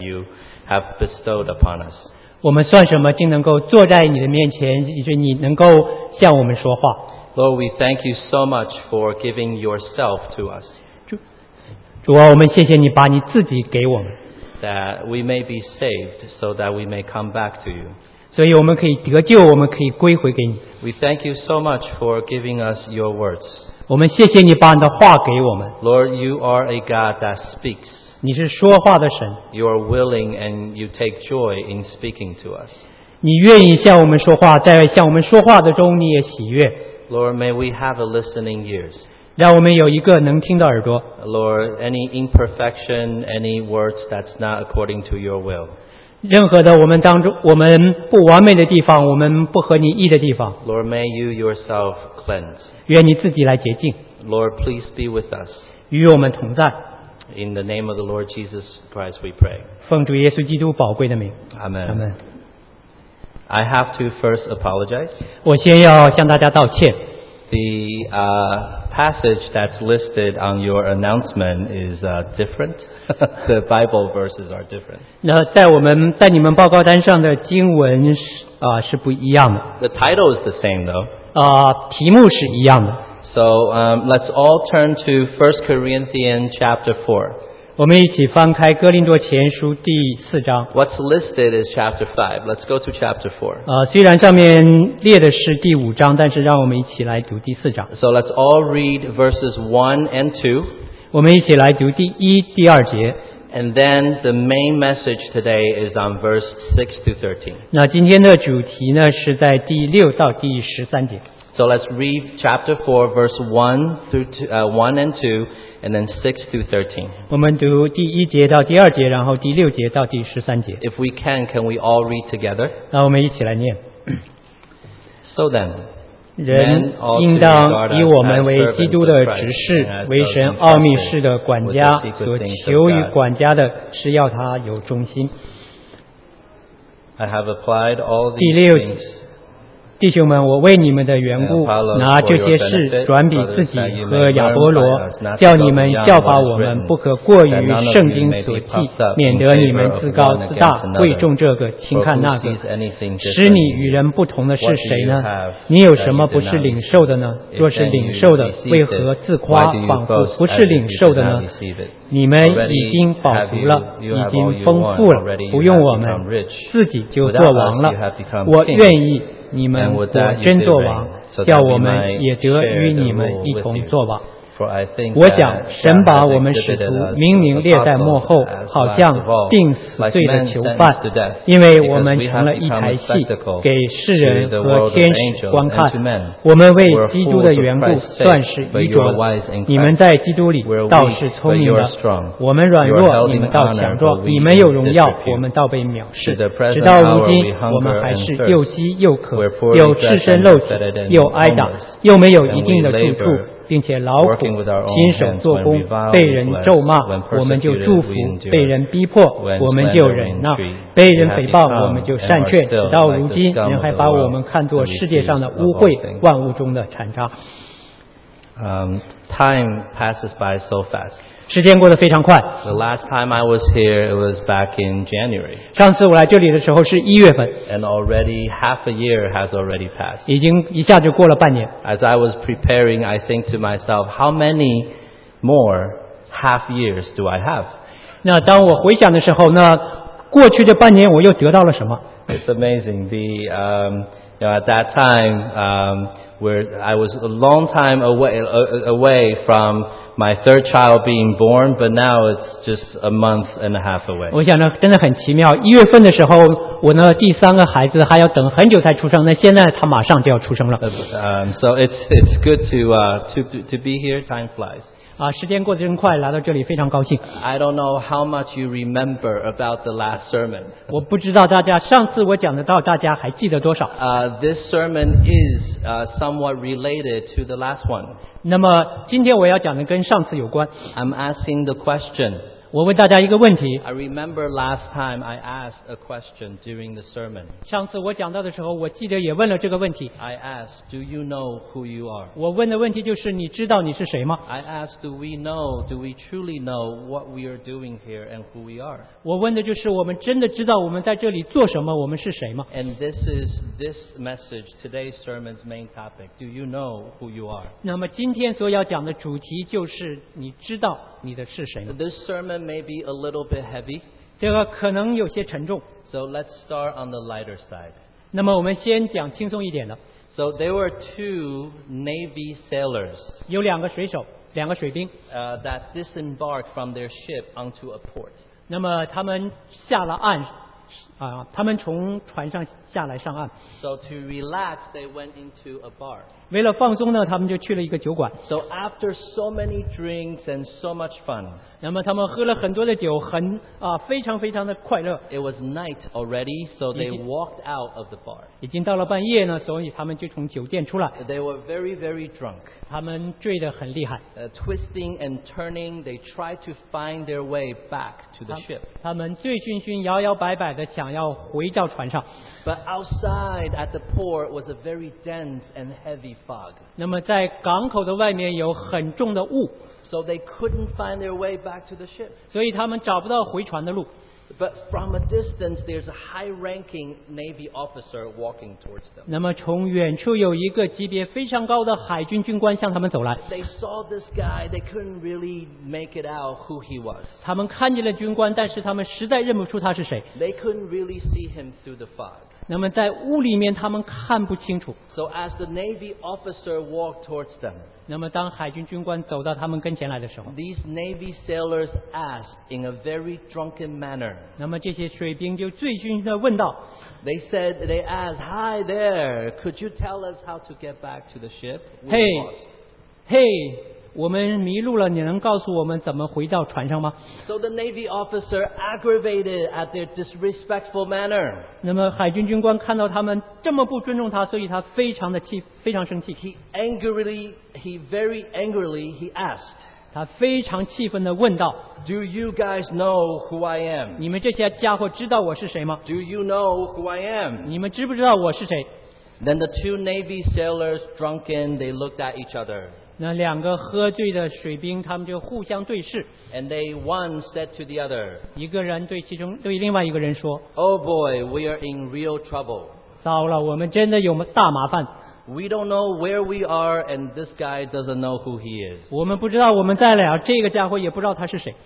you have bestowed upon us. 我们算什么，竟能够坐在你的面前，以致你能够向我们说话。 Lord, we thank you so much for giving yourself to us, 主啊，我们谢谢你把你自己给我们， that we may be saved so that we may come back to you. 所以我们可以得救，我们可以归回给你。 We thank you so much for giving us your words. 我们谢谢你把你的话给我们， Lord, you are a God that speaks. 你是说话的神， You are willing and you take joy in speaking to us. 你愿意向我们说话，在向我们说话的中你也喜悦。 Lord, may we have a listening ears. 让我们有一个能听的耳朵， Lord, any imperfection, any words that's not according to your will. 任何的我们当中我们不完美的地方，我们不合你意的地方， Lord, may you yourself cleanse. 愿你自己来洁净， Lord, please be with us. 与我们同在。 In the name of the Lord Jesus Christ we pray. 奉主耶稣基督宝贵的名， Amen. 阿门。 I have to first apologize. 我先要向大家道歉。 The passage that's listed on your announcement is different. The Bible verses are different. 那在你们报告单上的经文是不一样的， The title is the same though. 题目是一样的。 So let's all turn to 1 Corinthians chapter 4. 我们一起翻开哥林多前书第4章。 What's listed is chapter 5. Let's go to chapter 4. 虽然上面列的是第5章，但是让我们一起来读第4章。 So let's all read verses 1 and 2. 我们一起来读第1、第2节。 And then the main message today is on verse 6 to 13. 那今天的主题呢是在第6到第13节。 So let's read chapter 4, verse 1 and 2, and then 6 to 13. 我们读第1节到第2节，然后第6节到第13节。 If we can we all read together? 那我们一起来念。 So then, 人应当以我们为基督的执事，为神奥秘事的管家，所求于管家的是要他有忠心。 I have applied all 第 these 6 things. 弟兄们，我为你们的缘故，拿这些事转比自己和亚波罗，叫你们效法我们，不可过于圣经所记，免得你们自高自大，贵重这个，轻看那个。使你与人不同的是谁呢？你有什么不是领受的呢？若是领受的，为何自夸，仿佛不是领受的呢？你们已经饱足了，已经丰富了，不用我们，自己就做王了。我愿意你们果真做王，叫我们也得与你们一同做王。我想神把我们使徒明明列在幕后，好像定死罪的囚犯，因为我们成了一台戏，给世人和天使观看。我们为基督的缘故算是愚拙，你们在基督里倒是聪明的。我们软弱，你们倒强壮；你们有荣耀，我们倒被藐视。直到如今，我们还是又饥又渴，又赤身露体，又挨打，又没有一定的住处，并且劳苦，亲手做工，被人咒骂，我们就祝福；被人逼迫，我们就忍耐；被人诽谤，我们就善劝。直到如今，人还把我们看作世界上的污秽，万物中的残渣。 Time passes by so fast. 时间过得非常快。 The last time I was here, it was back in January. 上次我来这里的时候是1月份， And already half a year has already passed. 已经一下就过了半年。 As I was preparing, I think to myself, how many more half years do I have? 那当我回想的时候，那过去这半年我又得到了什么？ It's amazing. At that time, where I was a long time away from my third child being born, but now it's just a month and a half away. 我想呢，真的很奇妙。1月份的时候，我呢第3个孩子还要等很久才出生，那现在他马上就要出生了。 So it's good to be here. Time flies. 时间过得真快，来到这里非常高兴。 I don't know how much you remember about the last sermon. 我不知道大家上次我讲的到大家还记得多少。 This sermon is somewhat related to the last one. 那么今天我要讲的跟上次有关。 I'm asking the question. 我问大家一个问题。 I remember last time I asked a question during the sermon. 上次我讲到的时候，我记得也问了这个问题。 I asked, do you know who you are? 我问的问题就是你知道你是谁吗？ I asked, do we truly know what we are doing here and who we are? 我问的就是我们真的知道我们在这里做什么，我们是谁吗？ And this is this message, today's sermon's main topic. Do you know who you are? 那么今天所要讲的主题就是你知道你的是谁吗？ This sermon may be a little bit heavy. 这个可能有些沉重。 So let's start on the lighter side. 那么我们先讲轻松一点的。 So there were two Navy sailors 有2个水手，2个水兵。 that disembarked from their ship onto a port. 那么他们下了岸，他们从船上下来上岸。 So to relax, they went into a bar. 为了放松呢，他们就去了一个酒馆。 So after so many drinks and so much fun, 那么他们喝了很多的酒，非常非常的快乐。 it was night already, so they walked out of the bar. 已经到了半夜呢，所以他们就从酒店出来。 They were very, very drunk. 他们醉得很厉害。 Twisting and turning, they tried to find their way back to the ship. 他们醉醺醺、摇摇摆摆的想要回到船上。 But outside at the port was a very dense and heavy fog. 那么在港口的外面有很重的雾， So they couldn't find their way back to the ship. 所以他们找不到回船的路。 But from a distance, there's a high-ranking Navy officer walking towards them. 那么从远处有一个级别非常高的海军军官向他们走来。 They saw this guy. They couldn't really make it out who he was. 他们看见了军官，但是他们实在认不出他是谁。 They couldn't really see him through the fog. 那么在雾里面，他们看不清楚。 So as the Navy officer walked towards them, 那么当海军军官走到他们跟前来的时候， these Navy sailors asked in a very drunken manner. 那么这些水兵就醉醺醺地问道 They asked, "Hi there, could you tell us how to get back to the ship? We're 嘿 lost." 嘿，我们迷路了，你能告诉我们怎么回到船上吗？ So the Navy officer, aggravated at their disrespectful manner, 那么海军军官看到他们这么不尊重他，所以他非常生气。 he very angrily, he asked, 他非常气愤地问道 "Do you guys know who I am? 你们这些家伙知道我是谁吗？ Do you know who I am?" 你们知不知道我是谁？ Then the two Navy sailors, drunken, they looked at each other. 那2个喝醉的水兵，他们就互相对视。 And one said to the other, 一个人对另外一个人说 "Oh boy, we are in real trouble. 糟了，我们真的有大麻烦。 We don't know where we are, and this guy doesn't know who he is." 我们不知道我们在哪，这个家伙也不知道他是谁。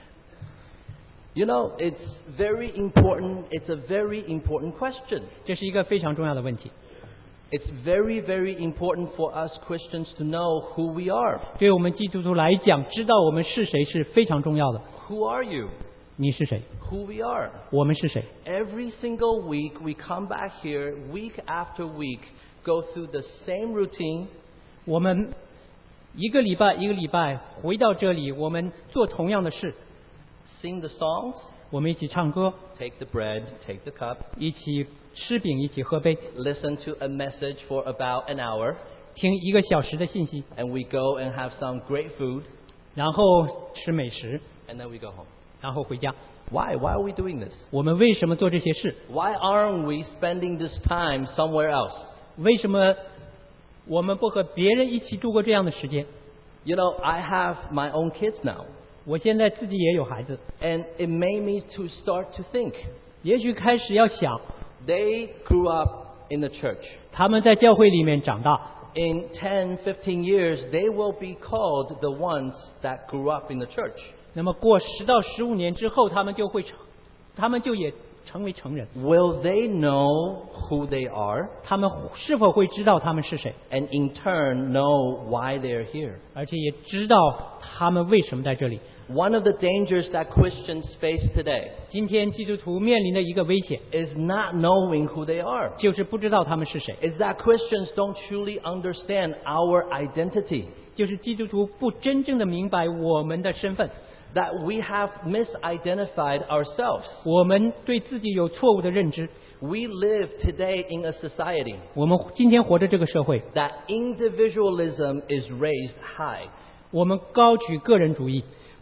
You know, it's very important. It's a very important question. 这是一个非常重要的问题。 It's very, very important for us Christians to know who we are. 对我们基督徒来讲，知道我们是谁是非常重要的。 Who are you? 你是谁？ Who we are. 我们是谁？ Every single week we come back here, week after week, go through the same routine. 我们一个礼拜回到这里，我们做同样的事， Sing the songs, 我们一起唱歌， take the bread, take the cup, 一起吃饼，一起喝杯， listen to a message for about an hour, 听1个小时的信息， and we go and have some great food, 然后吃美食， and then we go home. 然后回家。 Why? Why are we doing this? 我们为什么做这些事？ Why aren't we spending this time somewhere else? 为什么我们不和别人一起度过这样的时间？ You know, I have my own kids now, 我现在自己也有孩子， and it made me to start to think. 也许开始要想， They grew up in the church. 他们在教会里面长大， In 10, 15 years, they will be called the ones that grew up in the church. 那么过10到15年之后，他们就也成为成人。 Will they know who they are? 他们是否会知道他们是谁？ And in turn know why they're here? 而且也知道他们为什么在这里。 One of the dangers that Christians face today 今天基督徒面临的一个危险， is not knowing who they are. 就是不知道他们是谁， Is that Christians don't truly understand our identity. 就是基督徒不真正的明白我们的身份， That we have misidentified ourselves. 我们对自己有错误的认知。 We live today in a society 我们今天活着这个社会， that individualism is raised high. 我们高举个人主义，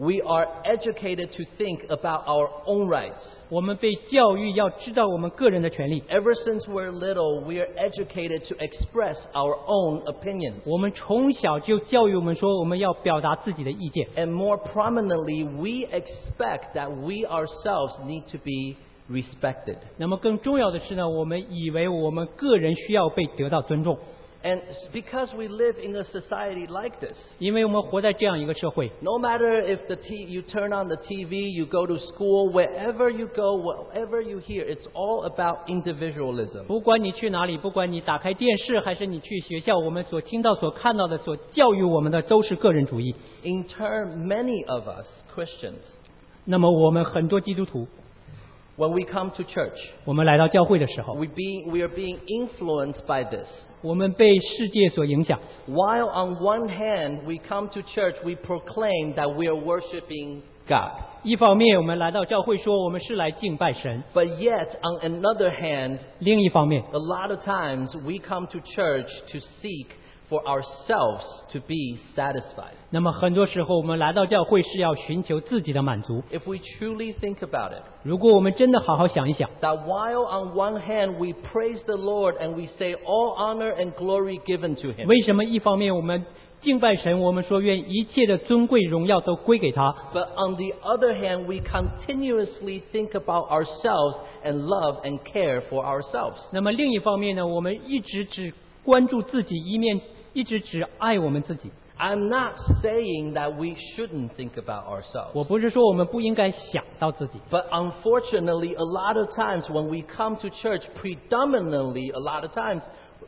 We are educated to think about our own rights. 我们被教育要知道我们个人的权利。 Ever since we're little, we are educated to express our own opinions. 我们从小就教育我们说，我们要表达自己的意见。 And more prominently, we expect that we ourselves need to be respected. 那么更重要的是呢，我们以为我们个人需要被得到尊重。 And because we live in a society like this, 因为我们活在这样一个社会。 No matter if you turn on the TV, you go to school, wherever you go, whatever you hear, it's all about individualism. 不管你去哪里，不管你打开电视还是你去学校，我们所听到、所看到的、所教育我们的都是个人主义。 In turn, many of us Christians, 那么我们很多基督徒 when we come to church, 我们来到教会的时候 we are being influenced by this. 我们被世界所影响。 While on one hand, we come to church, we proclaim that we are worshiping God. 一方面我们来到教会说我们是来敬拜神， But yet, on another hand, 另一方面 a lot of times we come to church to seek for ourselves to be satisfied. 那么很多时候我们来到教会是要寻求自己的满足。 If we truly think about it, 如果我们真的好好想一想， that while on one hand we praise the Lord and we say all honor and glory given to Him, 为什么一方面我们敬拜神，我们说愿一切的尊贵荣耀都归给他， but on the other hand we continuously think about ourselves and love and care for ourselves. 那么另一方面呢，我们一直只关注自己，一直只爱我们自己。 I'm not saying that we shouldn't think about ourselves. 我不是说我们不应该想到自己， But unfortunately, a lot of times when we come to church, predominantly a lot of times,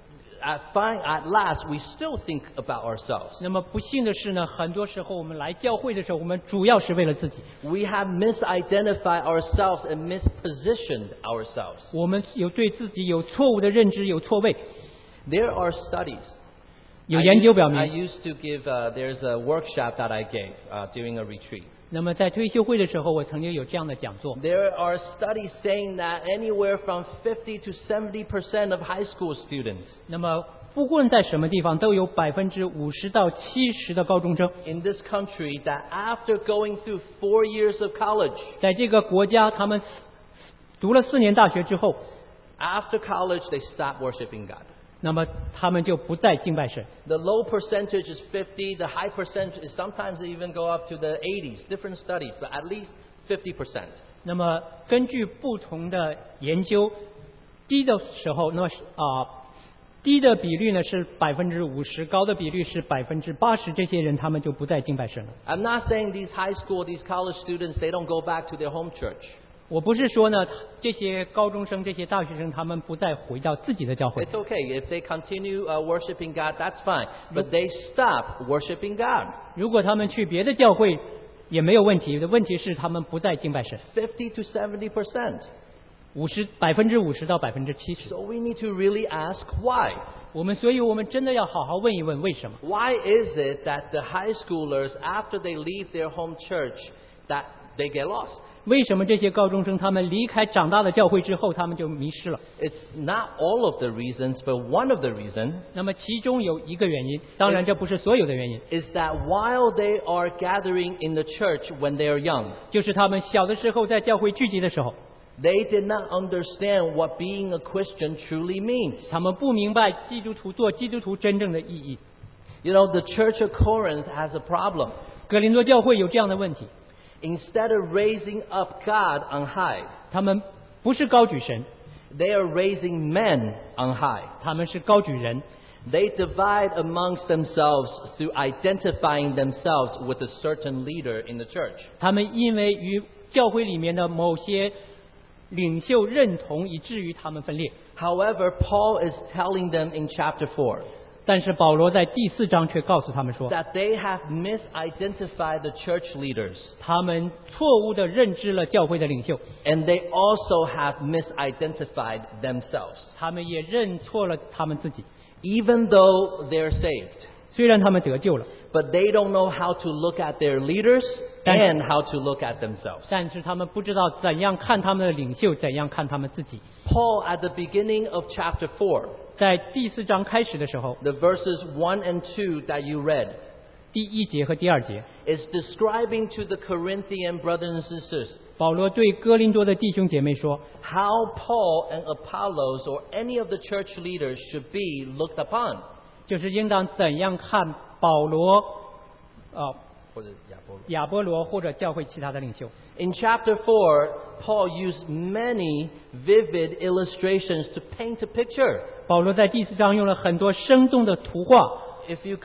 at last, we still think about ourselves. 那么不幸的是呢，很多时候我们来教会的时候，我们主要是为了自己。 We have misidentified ourselves and mispositioned ourselves. 我们有对自己有错误的认知，有错位。 There are studies. 有研究表 I 明， used to give, there's a workshop that I gave during a retreat. 那么在退休会的时候，我曾经有这样的讲座。 There are studies saying that anywhere from 50 to 70% of high school students 那么不论在什么地方，都有50%到70%的高中生， in this country that after going through 4 years of college, 在这个国家，他们读了4年大学之后， after college they stop worshiping God. 那么他们就不再敬拜神。 The low percentage is 50, the high percentage is sometimes they even go up to the 80s, different studies, but at least 50%. 那么根据不同的研究，低的时候，低的比率呢是50%，高的比率是80%，这些人他们就不再敬拜神了。 I'm not saying these high school, these college students, they don't go back to their home church. 我不是说呢，这些高中生、这些大学生，他们不再回到自己的教会。 It's okay. If they continue worshiping God, that's fine. But they stop worshiping God. 如果他们去别的教会也没有问题，的问题是他们不再敬拜神。 50 to 70%. 50%到70%。 So we need to really ask why. 所以我们真的要好好问一问为什么。 Why is it that the high schoolers, after they leave their home church, that they get lost? 为什么这些高中生他们离开长大的教会之后，他们就迷失了？ It's not all of the reasons, but one of the reasons 那么其中有一个原因，当然这不是所有的原因， is that while they are gathering in the church when they are young, 就是他们小的时候在教会聚集的时候， they did not understand what being a Christian truly means. 他们不明白做基督徒真正的意义。 You know, the church of Corinth has a problem. 格林多教会有这样的问题， Instead of raising up God on high, 他们不是高举神， they are raising men on high. 他们是高举人。 They divide amongst themselves through identifying themselves with a certain leader in the church. 他们因为与教会里面的某些领袖认同，以至于他们分裂。 However, Paul is telling them in chapter 4 但是保罗在第4章却告诉他们说， that they have misidentified the church leaders, 他们错误地认知了教会的领袖， and they also have misidentified themselves. 他们也认错了他们自己。 Even though they're saved, 虽然他们得救了， but they don't know how to look at their leaders and how to look at themselves. 但是他们不知道怎样看他们的领袖，怎样看他们自己。 Paul, at the beginning of chapter 4, 在第4章开始的时候， the verses 1 and 2 that you read, 第1节和第2节 is describing to the Corinthian brothers and sisters 保罗对哥林多的弟兄姐妹说 how Paul and Apollos or any of the church leaders should be looked upon. 就是应当怎样看保罗或者亚波罗或者教会其他的领袖。 In chapter 4, Paul used many vivid illustrations to paint a picture. 保罗在第4章用了很多生动的图画。 If you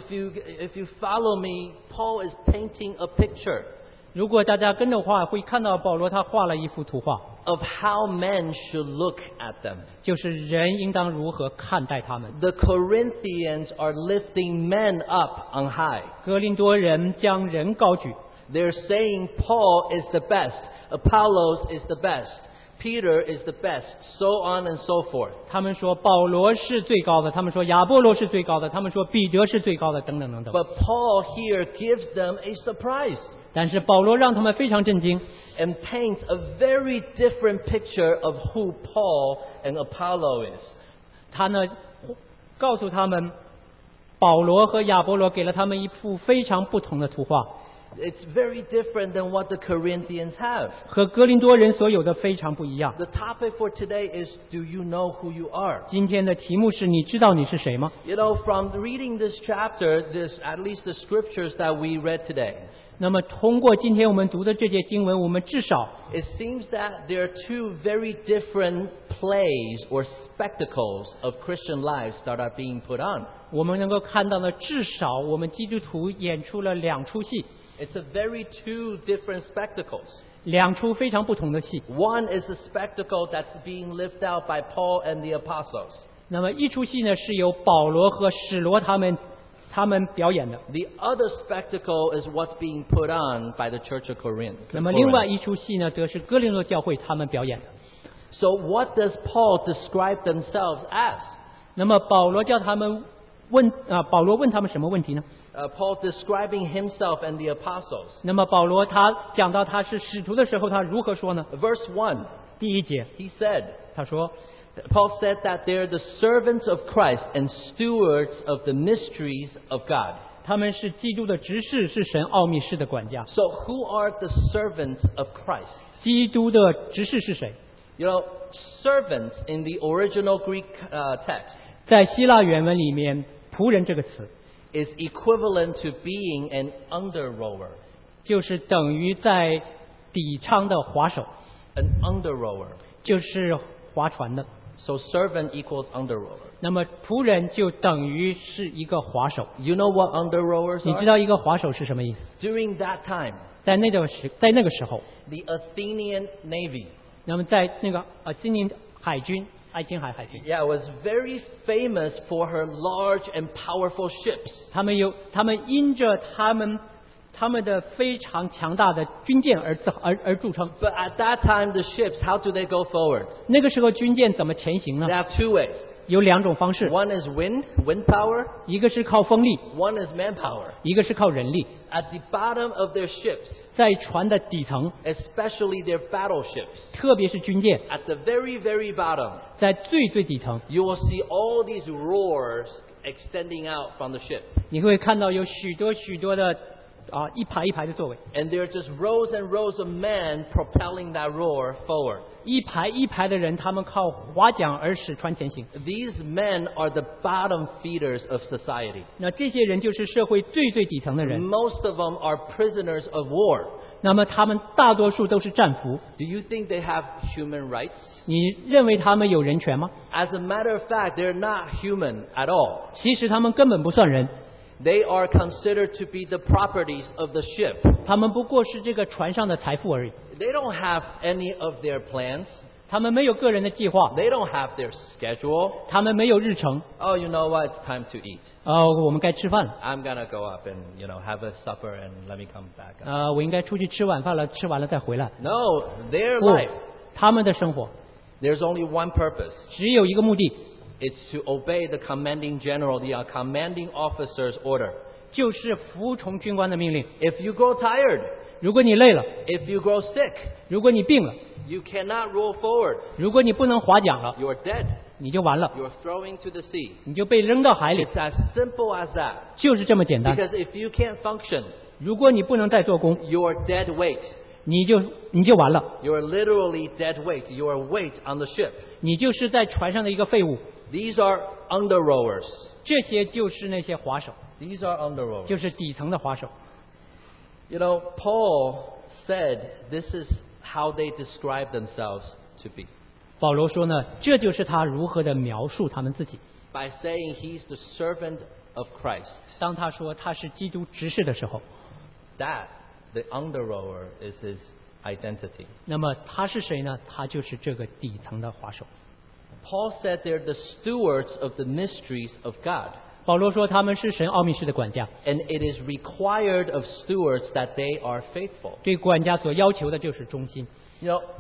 follow me, Paul is painting a picture 如果大家跟着画，会看到保罗他画了一幅图画， of how men should look at them. 就是人应当如何看待他们。 The Corinthians are lifting men up on high. 哥林多人将人高举， They're saying Paul is the best, Apollos is the best, Peter is the best, so on and so forth. 他们说保罗是最高的，他们说亚波罗是最高的，他们说彼得是最高的，等等等等。 But Paul here gives them a surprise 但是保罗让他们非常震惊， and paints a very different picture of who Paul and Apollo is. 他呢告诉他们，保罗和亚波罗给了他们一幅非常不同的图画， It's very different than what the Corinthians have. 和哥林多人所有的非常不一样。 The topic for today is, do you know who you are? 今天的题目是你知道你是谁吗？ You know, from reading this chapter, at least the scriptures that we read today, 那么通过今天我们读的这节经文，我们至少 it seems that there are two very different plays or spectacles of Christian lives that are being put on. 我们能够看到呢，至少我们基督徒演出了2出戏， It's a very two different spectacles. 2出非常不同的戏。 One is the spectacle that's being lived out by Paul and the apostles. 那么一出戏呢，是由保罗和使罗他们表演的。 The other spectacle is what's being put on by the Church of Corinth. 那么另外一出戏呢，则是哥林多教会他们表演的。 So what does Paul describe themselves as? 那么保罗叫他们保罗问他们什么问题呢？ Paul describing himself and the apostles. 那么保罗他讲到他是使徒的时候，他如何说呢？ Verse 1, 第1节 he said, 他说 Paul said that they're the servants of Christ and stewards of the mysteries of God. 他们是基督的执事，是神奥秘事的管家。 So who are the servants of Christ? 基督的执事是谁？ You know, servants in the original Greek text 在希腊原文里面，仆人这个词 is equivalent to being an under-rower. 就是等于在底舱的划手， An under-rower. 就是划船的。 So servant equals under-rower. 那么仆人就等于是一个划手。 You know what under-rowers 你知 are? 道一个划手是什么意思？ During that time, 在那个时候， the Athenian navy, 那么在那个新宁海军，爱琴海海军， yeah, was very famous for her large and powerful ships. 他们因着他们的非常强大的军舰而著称。 But at that time, the ships, how do they go forward? 那个时候军舰怎么前行呢 They？have two ways. 有2种方式， One is wind power. 一个是靠风力， One is manpower. 一个是靠人力。 At the bottom of their ships, 在船的底层， especially their battleships, 特别是军舰， at the very, very bottom, 在最底层， you will see all these roars extending out from the ship. 你会看到有许多的一排一排的座位， And there are just rows and rows of men propelling that roar forward. 一排一排的人，他们靠划桨而使船前行。 These men are the bottom feeders of society. 那这些人就是社会最底层的人， Most of them are prisoners of war. 那么他们大多数都是战俘。 Do you think they have human rights? 你认为他们有人权吗？ As a matter of fact, they're not human at all. 其实他们根本不算人， They are considered to be the properties of the ship. 他们不过是这个船上的财富而已。 They don't have any of their plans. 他们没有个人的计划， They don't have their schedule. 他们没有日程。 Oh, you know what? It's time to eat. 我们该吃饭了。 I'm gonna go up and, have a supper and let me come back. 我应该出去吃晚饭了，吃完了再回来。 No, their 不 life, 他们的生活 there's only one purpose. 只有一个目的， It's to obey the commanding general, the commanding officer's order. 就是服从军官的命令。 If you grow tired, 如果你累了， if you grow sick, 如果你病了， you cannot roll forward. 如果你不能划桨了， You're dead. 你就完了， You're throwing to the sea. 你就被扔到海里， It's as simple as that. 就是这么简单。 Because if you can't function, 如果你不能再做工， you're dead weight. 你就完了， You're literally dead weight. You're weight on the ship. 你就是在船上的一个废物。 These are under rowers. 这些就是那些划手， These are under rowers. 就是底层的划手。 You know, Paul said this is how they describe themselves to be. 保罗说呢，这就是他如何的描述他们自己。 By saying he's the servant of Christ. 当他说他是基督执事的时候， That, the under rower, is his identity. 那么他是谁呢？他就是这个底层的划手。 Paul said they're the stewards of the mysteries of God. 保罗说他们是神奥秘事的管家， And it is required of stewards that they are faithful. 对管家所要求的就是忠心。 You know,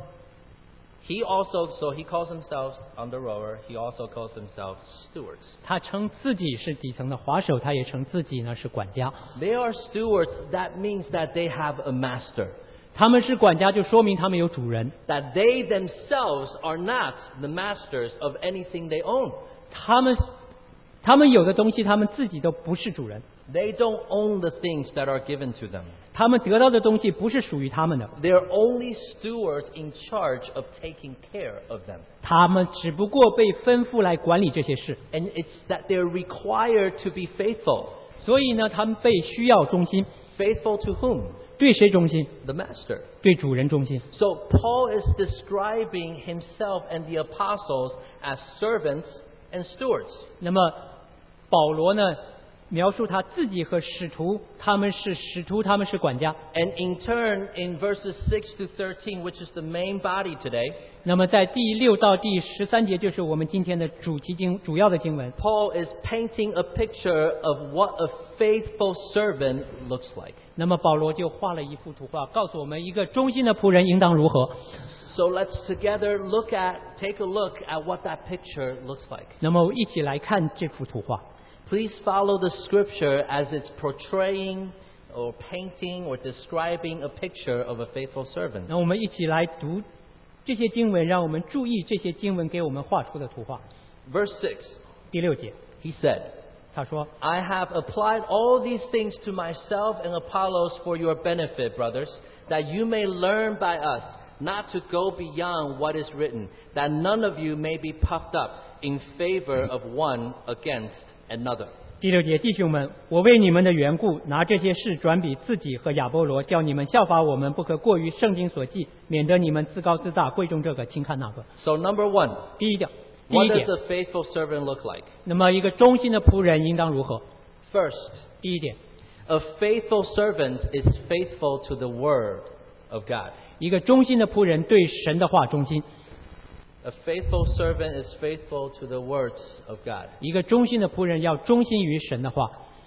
he calls himself under rower, he also calls himself stewards. 他称自己是底层的划手，他也称自己呢是管家。 They are stewards, that means that they have a master. 他们是管家，就说明他们有主人。 That they themselves are not the masters of anything they own. 他们有的东西，他们自己都不是主人。 They don't own the things that are given to them. 他们得到的东西不是属于他们的， They're only stewards in charge of taking care of them. 他们只不过被吩咐来管理这些事。 And it's that they're required to be faithful. 所以呢，他们被需要忠心。 Faithful to whom? 对谁忠心？ The master. 对主人忠心。 So Paul is describing himself and the apostles as servants and stewards. 那么保罗呢，描述他自己和使徒，他们是使徒，他们是管家。 And in turn, in verses 6 to 13, which is the main body today, 那么在第6到第13节，就是我们今天的主要的经文。 Paul is painting a picture of what a faithful servant looks like. 那么保罗就画了一幅图画，告诉我们一个忠心的仆人应当如何。 So let's together take a look at what that picture looks like. 那么一起来看这幅图画。 Please follow the scripture as it's portraying or painting or describing a picture of a faithful servant. 那我们一起来读这些经文，让我们注意这些经文给我们画出的图画。 Verse 6, 第6节， he said, 他说 I have applied all these things to myself and Apollos for your benefit, brothers, that you may learn by us not to go beyond what is written, that none of you may be puffed up in favor of one against another. 第6节，弟兄们，我为你们的缘故，拿这些事转比自己和亚波罗，叫你们效法我们，不可过于圣经所记，免得你们自高自大，贵重这个，轻看那个。 So number one, 第一点， what does a faithful servant look like? 那么一个忠心的仆人应当如何？ First, 第一点， a faithful servant is faithful to the word of God. 一个忠心的仆人对神的话忠心。 A faithful servant is faithful to the words of God. 一个忠心的仆人要忠心于神的话。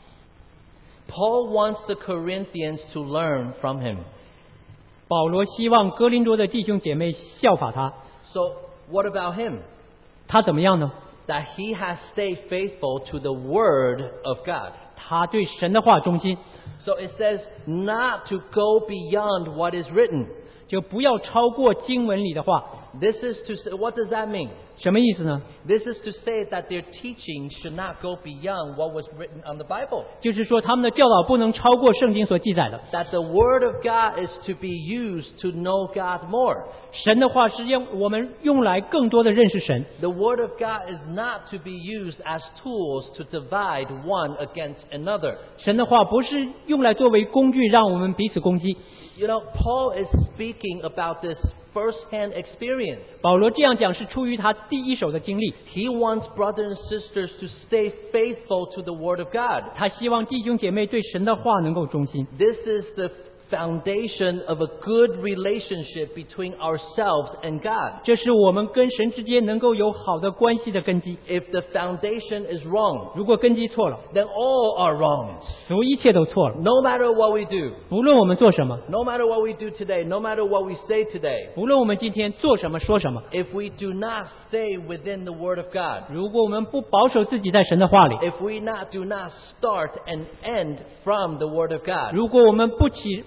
Paul wants the Corinthians to learn from him. 保罗希望哥林多的弟兄姐妹效法他。 So what about him? 他怎么样呢？ That he has stayed faithful to the word of God. 他对神的话忠心， So it says not to go beyond what is written. 就不要超过经文里的话。 This is to say, what does that mean? 什么意思呢？ This is to say that their teaching should not go beyond what was written on the Bible. 就是说他们的教导不能超过圣经所记载的。 That the word of God is to be used to know God more. 神的话是我们用来更多的认识神。 The word of God is not to be used as tools to divide one against another. 神的话不是用来作为工具让我们彼此攻击。 You know, Paul is speaking about this first-hand experience. 保罗这样讲是出于他第一手的经历。 He wants brothers and sisters to stay faithful to the word of God. 他希望弟兄姐妹对神的话能够忠心。 This is the foundation of a good relationship between ourselves and God. 这是我们跟神之间能够有好的关系的根基。 If the foundation is wrong, 如果根基错了， then all are wrong. 所以一切都错了。 No matter what we do, 不论我们做什么， no matter what we do today, no matter what we say today, 不论我们今天做什么说什么， if we do not stay within the word of God, 如果我们不保守自己在神的话里， if we do not start and end from the word of God, 如果我们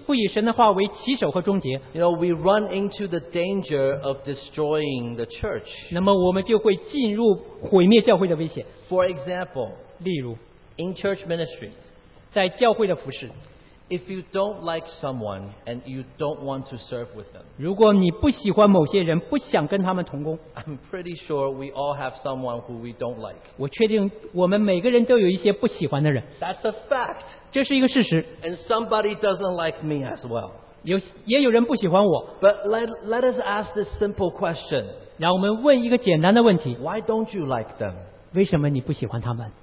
不以神的话为起手和终结。 You know, we run into the danger of destroying the church. 那么我们就会进入毁灭教会的危险。 For example, 例如 in church ministry, 在教会的服事。 If you don't like someone and you don't want to serve with them, 如果你不喜欢某些人，不想跟他们同工， I'm pretty sure we all have someone who we don't like. 我确定我们每个人都有一些不喜欢的人， That's a fact. 这是一个事实。 And somebody doesn't like me as well. 也有人不喜欢我。 But let us ask this simple question. 让我们问一个简单的问题： Why don't you like them? 为什么你不喜欢他们？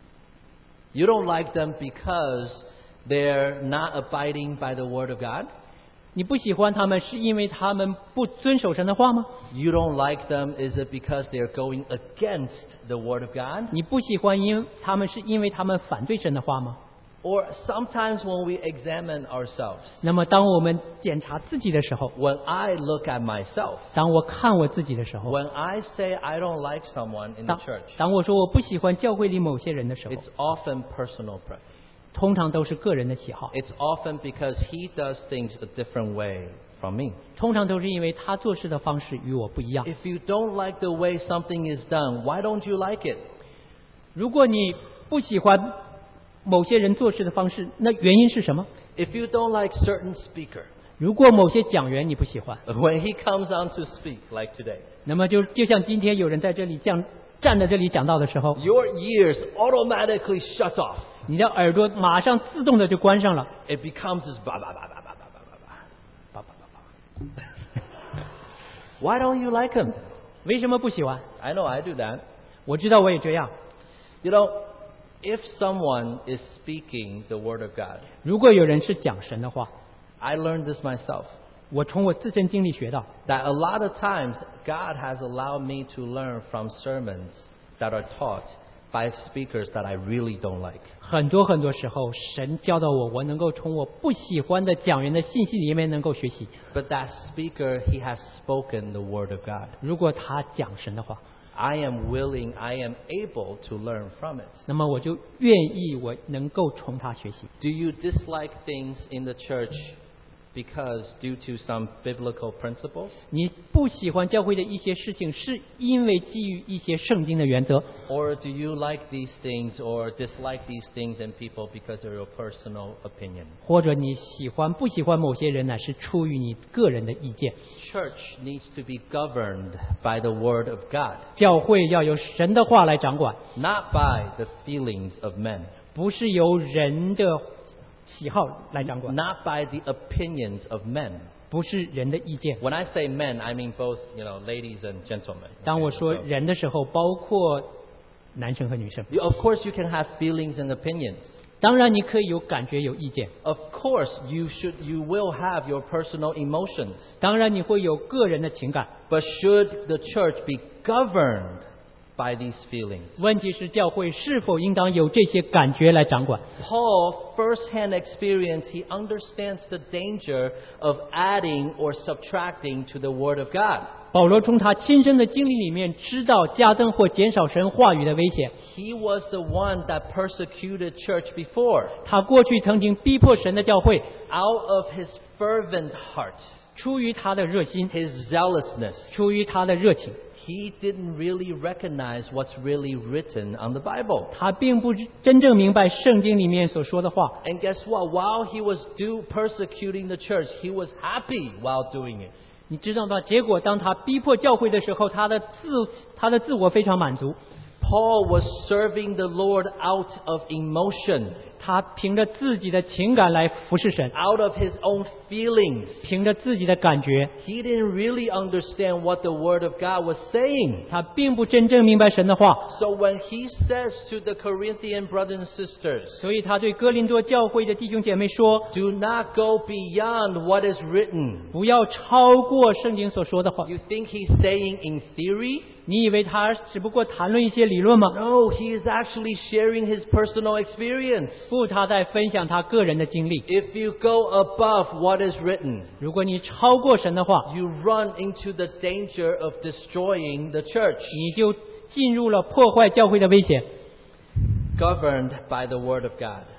You don't like them because they're not abiding by the word of God? 你不喜欢他们是因为他们不遵守神的话吗？ You don't like them, is it because they're going against the word of God? 你不喜欢他们是因为他们反对神的话吗？ Or sometimes when we examine ourselves, 那么当我们检查自己的时候， when I look at myself, 当我看我自己的时候， when I say I don't like someone in the church, 当我说我不喜欢教会里某些人的时候， it's often personal preference. 通常都是个人的喜好， It's often because he does things a different way from me. 通常都是因为他做事的方式与我不一样。 If you don't like the way something is done, why don't you like it? 如果你不喜欢某些人做事的方式，那原因是什么？ If you don't like certain speaker, 如果某些讲员你不喜欢， when he comes on to speak like today, 那么就像今天有人在这里站在这里讲道的时候， your ears automatically shut off. 你的耳朵马上自动的就关上了。 It becomes this ba ba ba ba ba ba ba ba ba ba ba. Why don't you like him? 为什么不喜欢？ I know I do that. 我知道我也这样。 You know, if someone is speaking the word of God, 如果有人是讲神的话， I learned this myself. 我从我自身经历学到， That a lot of times God has allowed me to learn from sermons that are taught by speakers that I really don't like. 很多时候，神教导我能够从我不喜欢的讲员的信息里面能够学习。 But that speaker, he has spoken the word of God. 如果他讲神的话， I am willing, I am able to learn from it. 那么我就愿意我能够从他学习。 Do you dislike things in the church because due to some biblical principles? 你不喜欢教会的一些事情，是因为基于一些圣经的原则， Or do you like these things or dislike these things in people because of your personal opinion? 或者你喜欢不喜欢某些人乃是出于你个人的意见。 Church needs to be governed by the word of God, 教会要由神的话来掌管， not by the feelings of men, 不是由人的喜好来掌管， not by the opinions of men. 不是人的意见。 When I say men, I mean both, ladies and gentlemen. 当我说人的时候，包括男生和女生。 Of course, you can have feelings and opinions. 当然，你可以有感觉、有意见。 Of course, you will have your personal emotions. 当然，你会有个人的情感。 But should the church be governed by these feelings? 问题是，教会是否应当有这些感觉来掌管？ Paul, first-hand experience, he understands the danger of adding or subtracting to the Word of God. 保罗从他亲身的经历里面知道加增或减少神话语的危险。 He was the one that persecuted church before. 他过去曾经逼迫神的教会， Out of his fervent heart, 出于他的热心， his zealousness, 出于他的热情， he didn't really recognize what's really written on the Bible. 他并不真正明白圣经里面所说的话。 And guess what? While he was persecuting the church, he was happy while doing it. 你知道吗？结果当他逼迫教会的时候，他的自我非常满足。 Paul was serving the Lord out of emotion, 他凭着自己的情感来服侍神， out of his own feelings. 凭着自己的感觉， He didn't really understand what the Word of God was saying. 他并不真正明白神的话。 So when he says to the Corinthian brothers and sisters, 所以他对哥林多教会的弟兄姐妹说 do not go beyond what is written. 不要超过圣经所说的话。 You think he's saying in theory? 你以为他只不过谈论一些理论吗？ No, he is actually sharing his personal experience. 不，他在分享他个人的经历。 If you go above what is written, 如果你超过神的话， you run into the danger of destroying the church. 你就进入了破坏教会的危险。 Governed by the Word of God.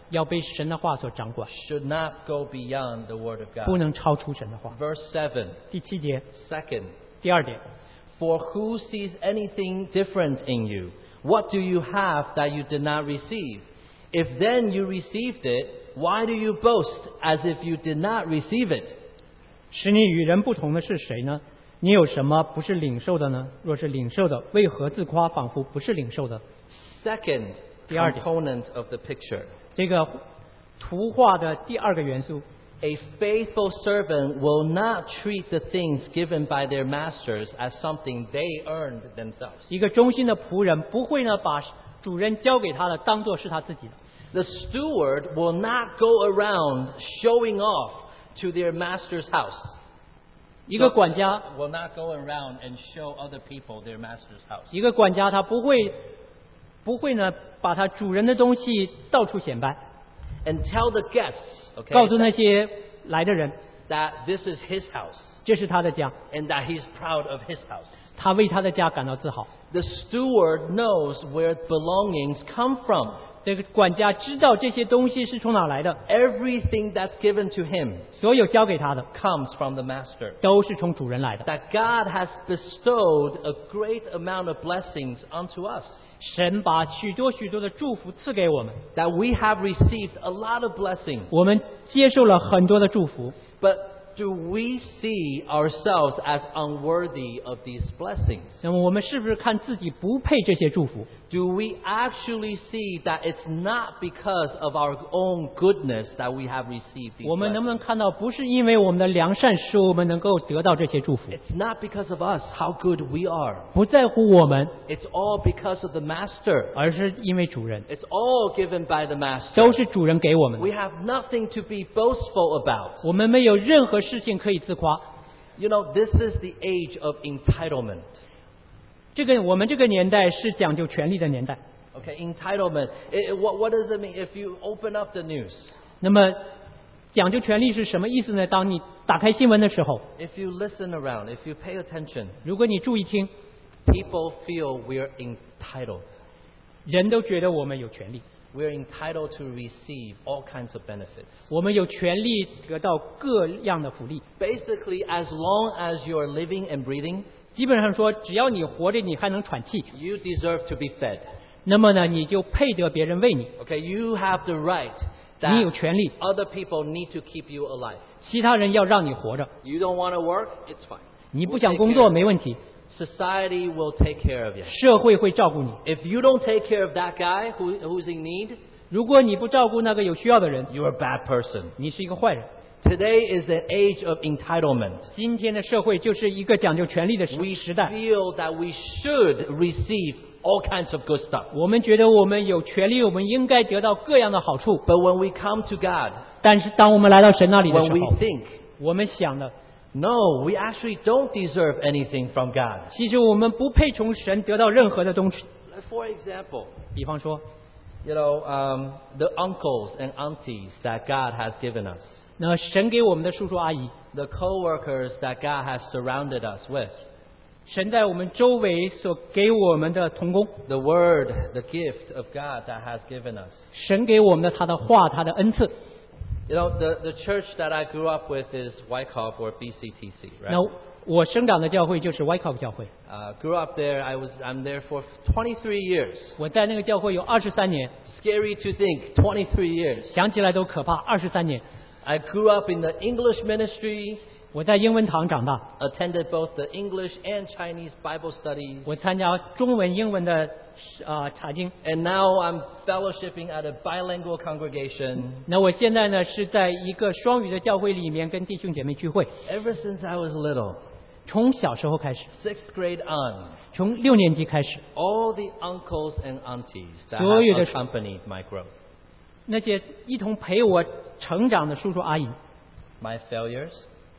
要被神的话所掌管， should not go beyond the word of 不 God. 能超出神的话。 Verse 7, 第7节 second, 第2点， for who sees anything different in you? What do you have that you did not receive? If then you received it, why do you boast as if you did not receive it? 使你与人不同的是谁呢？你有什么不是领受的呢？若是领受的，为何自夸，仿佛不是领受的？ Second 第二点， component of the picture. 这个图画的第2个元素， A faithful servant will not treat the things given by their masters as something they earned themselves. 一个忠心的仆人不会呢把主人交给他的当作是他自己的。 The steward will not go around showing off to their master's house. 一个管家 will not go around and show other people their master's house. 一个管家他不会呢把他主人的东西到处显摆， And tell the guests, 告诉 okay, 那些来的人 that this is his house 这是他的家， and that he's proud of his house. 他为他的家感到自豪。 The steward knows where belongings come from. 这个管家知道这些东西是从哪来的， Everything that's given to him 所有交给他的 comes from the master. 都是从主人来的。 That God has bestowed a great amount of blessings unto us. 神把许多许多的祝福赐给我们， That we have received a lot of blessings. 我们接受了很多的祝福， But do we see ourselves as unworthy of these blessings? 那么我们是不是看自己不配这些祝福？ Do we actually see that it's not because of our own goodness that we have received these 我们能不 blessings? 能看到，不是因为我们的良善使我们能够得到这些祝福， It's not because of us, how good we are. 不在乎我们， It's all because of the Master. 而是因为主人， It's all given by the Master. 都是主人给我们 We 的。 have nothing to be boastful about. 我们没有任何事情可以自夸。 You know, this is the age of entitlement. 我们这个年代是讲究权利的年代。 Okay, entitlement. What does it mean? If you open up the news, 那么，讲究权利是什么意思呢？当你打开新闻的时候， if you listen around, if you pay attention, 如果你注意听， people feel we're entitled. 人都觉得我们有权利， We're entitled to receive all kinds of benefits. 我们有权利得到各样的福利。 Basically, as long as you're living and breathing, 基本上说，只要你活着，你还能喘气， you deserve to be fed. 那么呢，你就配得别人喂你， Okay, you have the right 你有 that 权利。 other people need to keep you alive. 其他人要让你活着， You don't want to work, it's fine. 你不 We'll 想 take 工 care 作 of 没 it. 问题， Society will take care of you. 社会会照顾你。 If you don't take care of that guy who's in need, 如果你不照顾那个有需要的人， you're a bad person. 你是一个坏人。 Today is an age of entitlement. 今天的社会就是一个讲究权利的 We 时代。 feel that we should receive all kinds of good stuff. 我们觉得我们有权利，我们应该得到各样的好处。 But when we come to God, 但是当我们来到神那里的 when 时 we 候， think, 我们想的， no, we actually don't deserve anything from God. 其实我们不配从神得到任何的东西。 For example, 比方说， you know, the uncles and aunties that God has given us, 那神给我们的叔叔阿姨， the co-workers that God has surrounded us with, 神在我们周围所给我们的同工， the word, the gift of God that has given us. 神给我们的他的话，他的恩赐。 You know, the church that I grew up with is Wyckoff or BCTC, right? 那我生长的教会就是 Wyckoff 教会， Grew up there. I'm there for 23 years. 我在那个教会有23年， Scary to think, 23 years. 想起来都可怕，23年。 I grew up in the English ministry, 我在英文堂长大， attended both the English and Chinese Bible studies, 我参加中文、英文的查经。 and now I'm fellowshipping at a bilingual congregation. 那我现在呢是在一个双语的教会里面跟弟兄姐妹聚会， Ever since I was little, 从小时候开始， 6th grade on, 从6年级开始， all the uncles and aunties that 所有的 have accompanied my growth, 那些一同陪我成长的叔叔阿姨， my failures,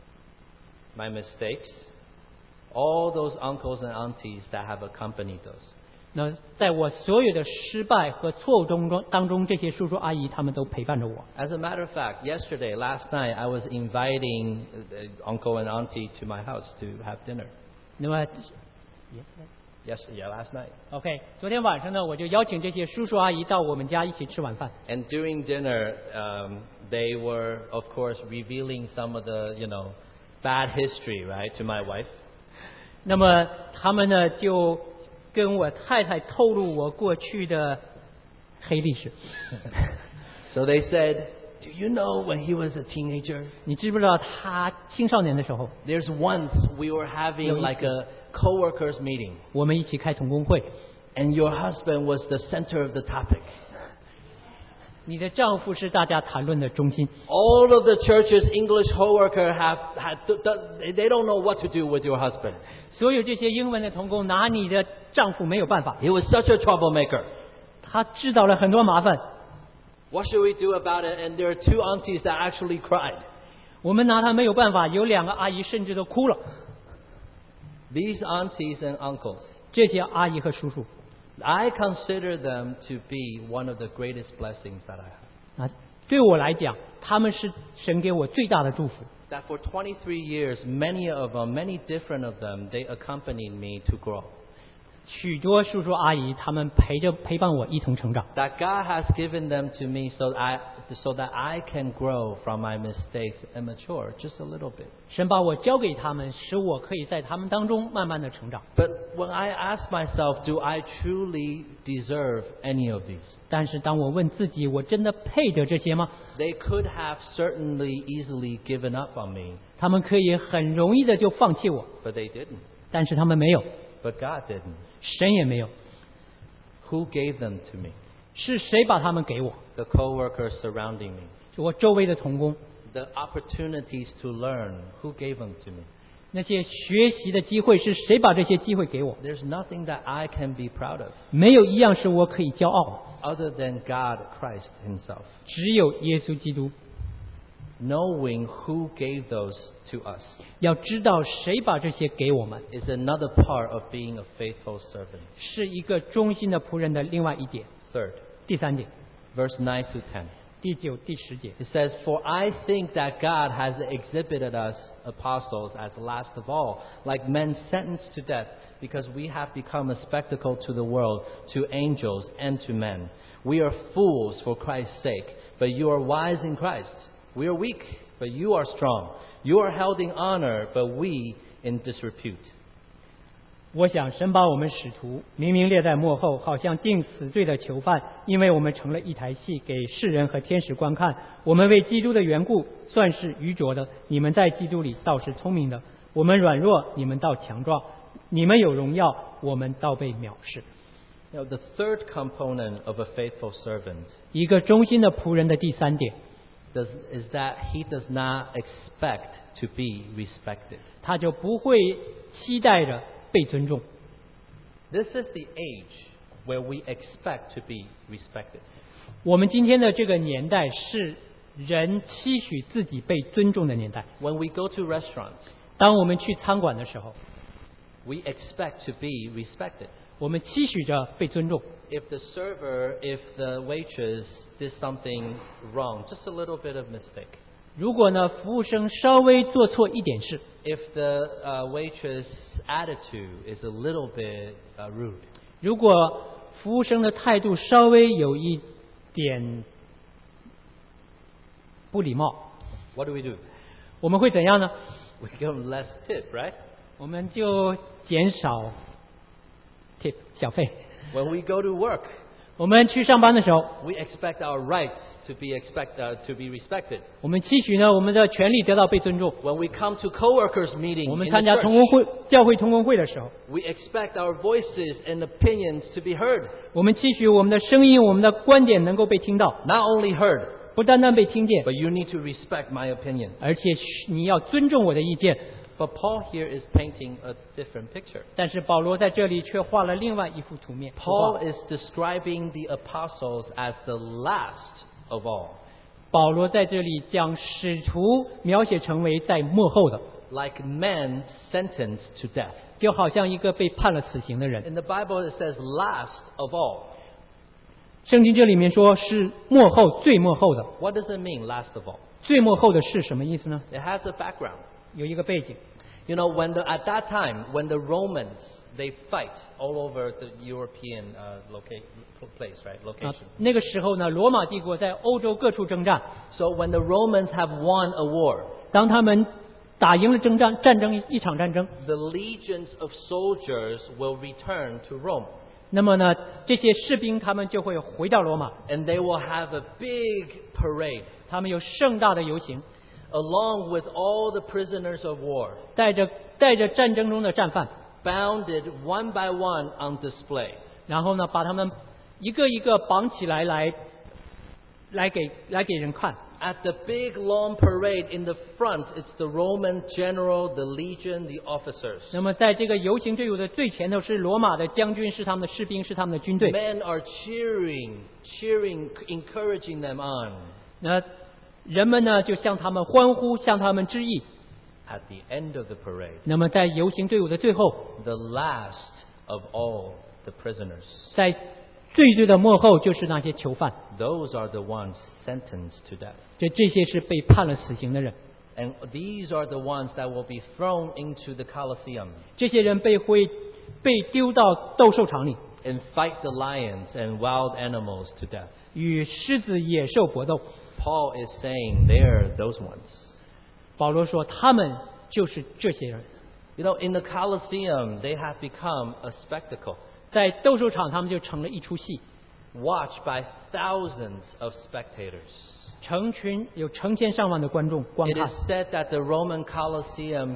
my mistakes, all those uncles and aunties that have accompanied us. 那在我所有的失败和错误当中，这些叔叔阿姨他们都陪伴着我。 As a matter of fact, last night, I was inviting uncle and auntie to my house to have dinner. 那么 last night. OK， 昨天晚上呢，我就邀请这些叔叔阿姨到我们家一起吃晚饭。 And during dinner, they were, of course, revealing some of the, bad history, right, to my wife. 那么他们呢，就跟我太太透露我过去的黑历史。 So they said, "Do you know when he was a teenager?" 你知不知道他青少年的时候 There's once we were having like a co-workers meeting. 我们一起开同工会 And your husband was the center of the topic. 你的丈夫是大家谈论的中心 All of the church's English co-worker they don't know what to do with your husband. 所有这些英文的同工拿你的丈夫没有办法 He was such a troublemaker. 他制造了很多麻烦 What should we do about it? And there are two aunties that actually cried. 我们拿他没有办法，有2个阿姨甚至都哭了 These aunties and uncles, 这些阿姨和叔叔 I consider them to be one of the greatest blessings that I have. 对我来讲他们是神给我最大的祝福 That for 23 years, many different of them, they accompanied me to grow. 许多叔叔阿姨他们陪伴我一同成长 That God has given them to me so that I can grow from my mistakes and mature just a little bit. 神把我交给他们，使我可以在他们当中慢慢的成长 But when I ask myself, do I truly deserve any of these? 但是当我问自己，我真的配得这些吗？ They could have certainly easily given up on me, 他们可以很容易的就放弃我， but they didn't. 但是他们没有， But God didn't. 神也没有， Who gave them to me? 是谁把他们给我？ The co-workers surrounding me. 是我周围的同工， The opportunities to learn. Who gave them to me? 那些学习的机会是谁把这些机会给我？ There's nothing that I can be proud of 没有一样是我可以骄傲的， other than God Christ himself. 只有耶稣基督。 Knowing who gave those to us 要知道谁把这些给我们， is another part of being a faithful servant. 是一个忠心的仆人的另外一点。 Third, 第3点， verse 9 to 10. 第9、第10节， It says, "For I think that God has exhibited us apostles as last of all, like men sentenced to death, because we have become a spectacle to the world, to angels and to men. We are fools for Christ's sake, but you are wise in Christ. We are weak, but you are strong. You are held in honor, but we in disrepute." 我想神把我们使徒明明列在幕后，好像定死罪的囚犯，因为我们成了一台戏，给世人和天使观看。我们为基督的缘故算是愚拙的，你们在基督里倒是聪明的。我们软弱，你们倒强壮；你们有荣耀，我们倒被藐视。 The third component of a faithful servant 一个忠心的仆人的第3点， is that he does not expect to be respected. 他就不会期待着被尊重。 This is the age where we expect to be respected. 我们今天的这个年代是人期许自己被尊重的年代。 When we go to restaurants, 当我们去餐馆的时候， we expect to be respected. 我们期许着被尊重。 If the waitress did something wrong, just a little bit of mistake. 如果呢，服务生稍微做错一点事， If the waitress' attitude is a little bit rude, 如果服务生的态度稍微有一点不礼貌， what do we do? 我们会怎样呢？ We give them less tip, right? 我们就减少 tip 小费。 When we go to work, 我们去上班的时候， we expect our rights to be respected. 我们期许呢，我们的权利得到被尊重。 When we come to co-workers meeting 我们 in 参 the 加同工 church, 会、教会同工会的时候， we expect our voices and opinions to be heard. 我们期许我们的声音、我们的观点能够被听到， Not only heard, 不单单被听见， but you need to respect my opinion. 而且你要尊重我的意见。 But Paul here is painting a different picture. 但是保罗在这里却画了另外一幅图面。 Paul is describing the apostles as the last of all, 保罗在这里将使徒描写成为在幕后的， like men sentenced to death. 就好像一个被判了死刑的人。 In the Bible it says last of all. 圣经这里面说是幕后最幕后的， What does it mean, last of all? 最幕后的是什么意思呢？ It has a background. 有一个背景， You know, at that time, when the Romans, they fight all over the European place, right? Location. 那个时候呢，罗马帝国在欧洲各处征战。 So when the Romans have won a war, 当他们打赢了一场战争 the legions of soldiers will return to Rome. 那么呢，这些士兵他们就会回到罗马 And they will have a big parade. 他们有盛大的游行 Along with all the prisoners of war. 带着战争中的战犯 Bounded one by one on display. 然后呢，把他们一个一个绑起来来给人看 At the big long parade in the front, it's the Roman general, the legion, the officers. 那么在这个游行队伍的最前头是罗马的将军，是他们的士兵，是他们的军队 Men are cheering, encouraging them on. 那人们呢就向他们欢呼，向他们致意 At the end of the parade, 那么在游行队伍的最后 the last of all the prisoners. 在最的末后就是那些囚犯 Those are the ones sentenced to death. 这些是被判了死刑的人 And these are the ones that will be thrown into the Colosseum. 这些人被丢到斗兽场里 And fight the lions and wild animals to death. 与狮子野兽搏斗 Paul is saying they're those ones. 保罗说他们就是这些人 You know, in the Colosseum, they have become a spectacle. 在斗兽场他们就成了一出戏 Watched by thousands of spectators. 有成千上万的观众观 It 看 is said that the Roman Colosseum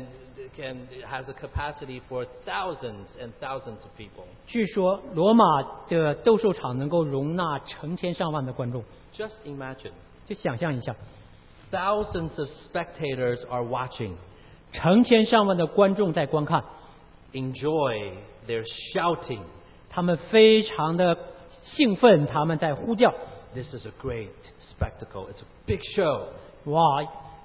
has a capacity for thousands and thousands of people. 据说罗马的斗兽场能够容纳成千上万的观众 Just imagine. 就想象一下 Thousands of spectators are watching. 成千上万的观众在观看 Enjoy, they're shouting. 他们非常的兴奋他们在呼叫 This is a great spectacle. It's a big show. 哇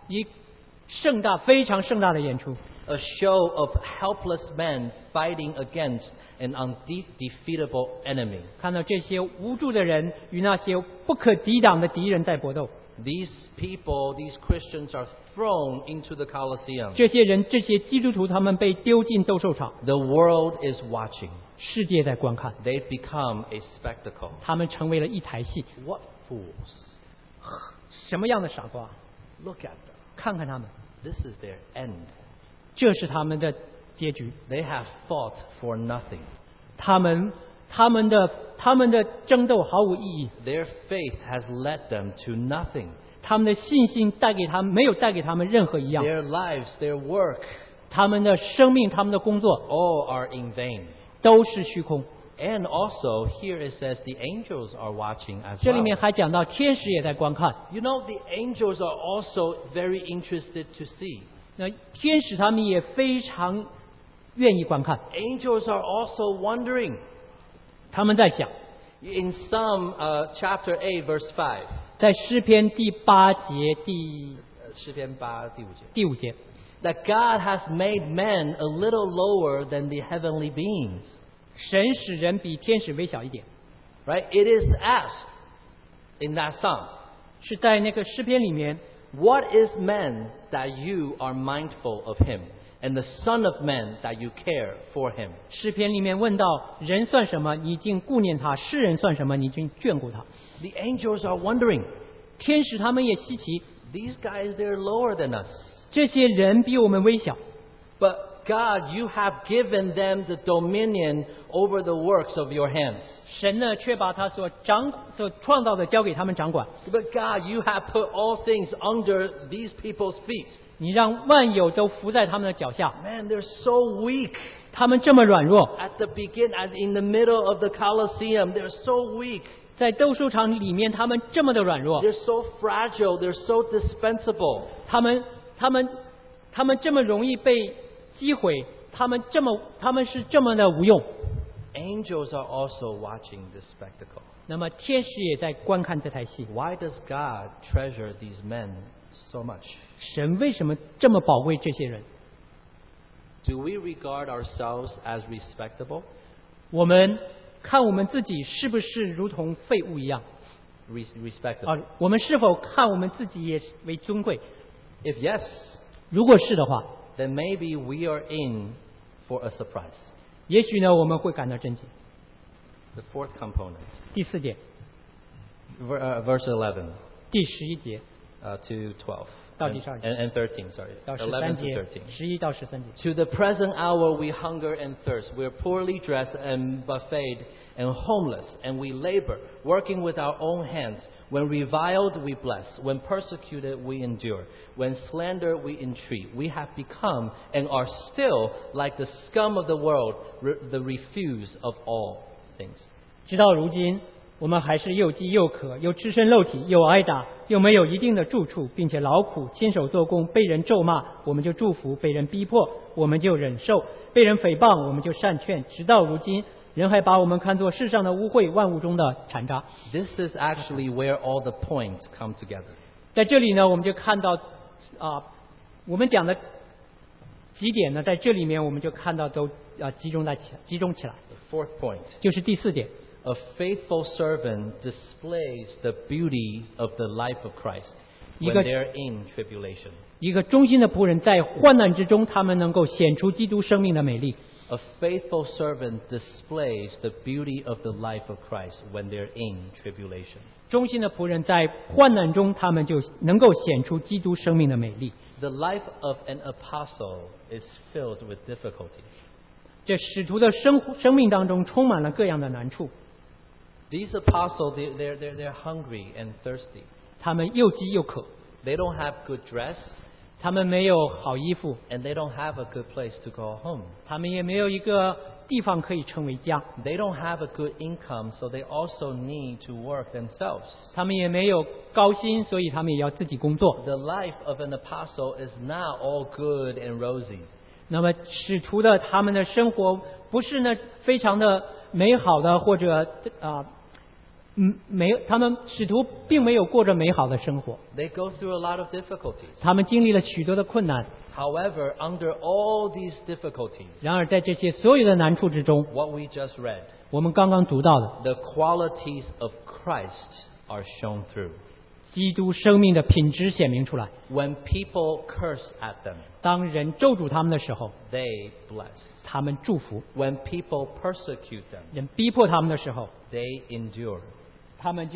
非常盛大的演出 A show of helpless men fighting against an undefeatable enemy. 看到这些无助的人与那些不可抵挡的敌人在搏斗 These people, these Christians are thrown into the Colosseum. 这些基督徒他们被丢进斗兽场 The world is watching. 世界在观看 They've become a spectacle. 他们成为了一台戏 What fools. 什么样的傻瓜 Look at them. 看看他们 This is their end. 这是他们的结局 They have fought for nothing. 他们的争斗毫无意义 Their faith has led them to nothing. 他们的信心没有带给他们任何一样 Their lives, their work, 他们的生命他们的工作 all are in vain. 都是虚空 And also, here it says the angels are watching as 这里面 well. 还讲到天使也在观看 You know, the angels are also very interested to see. 那天使他们也非常愿意观看 Angels are also wondering. 他们在想 In Psalm chapter 8, verse 5. 在诗篇第8节诗篇8第5节。 第5节 That God has made men a little lower than the heavenly beings. 神使人比天使微小一点 Right? It is asked in that psalm. 是在那个诗篇里面 What is man that you are mindful of him? And the son of man that you care for him? 诗篇里面问到人算什么你竟顾念他世人算什么你竟眷顾他 The angels are wondering. 天使他们也稀奇 These guys, they're lower than us. 这些人比我们微小 But God, you have given them the dominion over the works of your hands. 神呢却把他所创造的交给他们掌管 But God, you have put all things under these people's feet. 你让万有都伏在他们的脚下 Man, they're so weak. 他们这么软弱 At the in the middle of the Colosseum, they're so weak. 在斗兽场里面他们这么的软弱 They're so fragile. They're so dispensable. 他们这么容易被击毁他们是这么的无用 Angels are also watching this spectacle. 那么天使也在观看这台戏 Why does God treasure these men so much? 神为什么这么宝贵这些人 Do we regard ourselves as respectable? 我们看我们自己是不是如同废物一样 Respectable. 我们是否看我们自己也为尊贵 If yes, 如果是的话 then maybe we are in for a surprise. 也许呢，我们会感到震惊。 The fourth component. 第4点。 Verse 11. 第11节。 To 12. 到第12节。 And 13, sorry. 到13节。11到13节。 To the present hour we hunger and thirst. We're poorly dressed and buffeted and homeless, and we labor, working with our own hands. When reviled, we bless. When persecuted, we endure. When slandered, we entreat. We have become and are still like the scum of the world, the refuse of all things. 直到如今，我们还是又饥又渴，又赤身露体，又挨打，又没有一定的住处，并且劳苦，亲手做工，被人咒骂，我们就祝福；被人逼迫，我们就忍受；被人诽谤，我们就善劝。直到如今，人还把我们看作世上的污秽，万物中的残渣。 This is actually where all the points come together. 在这里呢，我们就看到我们讲的几点呢，在这里面我们就看到都集中起来。 The fourth point. 就是第4点。 A faithful servant displays the beauty of the life of Christ when they're in tribulation. 一个忠心的仆人在患难之中，他们能够显出基督生命的美丽。 A faithful servant displays the beauty of the life of Christ when they're in tribulation. 忠心的仆人在患难中，他们就能够显出基督生命的美丽。 The life of an apostle is filled with difficulties. 这使徒的生命当中充满了各样的难处。 These apostles, they're hungry and thirsty. 他们又饥又渴。 They don't have good dress. 他们没有好衣服。 And they don't have a good place to call home. 他们也没有一个地方可以称为家。 They don't have a good income, so they also need to work themselves. 他们也没有高薪，所以他们也要自己工作。 The life of an apostle is not all good and rosy. 那么使徒的他们的生活不是呢非常的美好的，或者他们使徒并没有过着美好的生活。 They go through a lot of difficulties. 他们经历了许多的困难。 However, under all these difficulties, 然而在这些所有的难处之中 what we just read, 我们刚刚读到的 the qualities of Christ are shown through. 基督生命的品质显明出来。 When people curse at them, 当人咒诅他们的时候 they bless. 他们祝福。 When people persecute them, 人逼迫他们的时候 they endure. 他们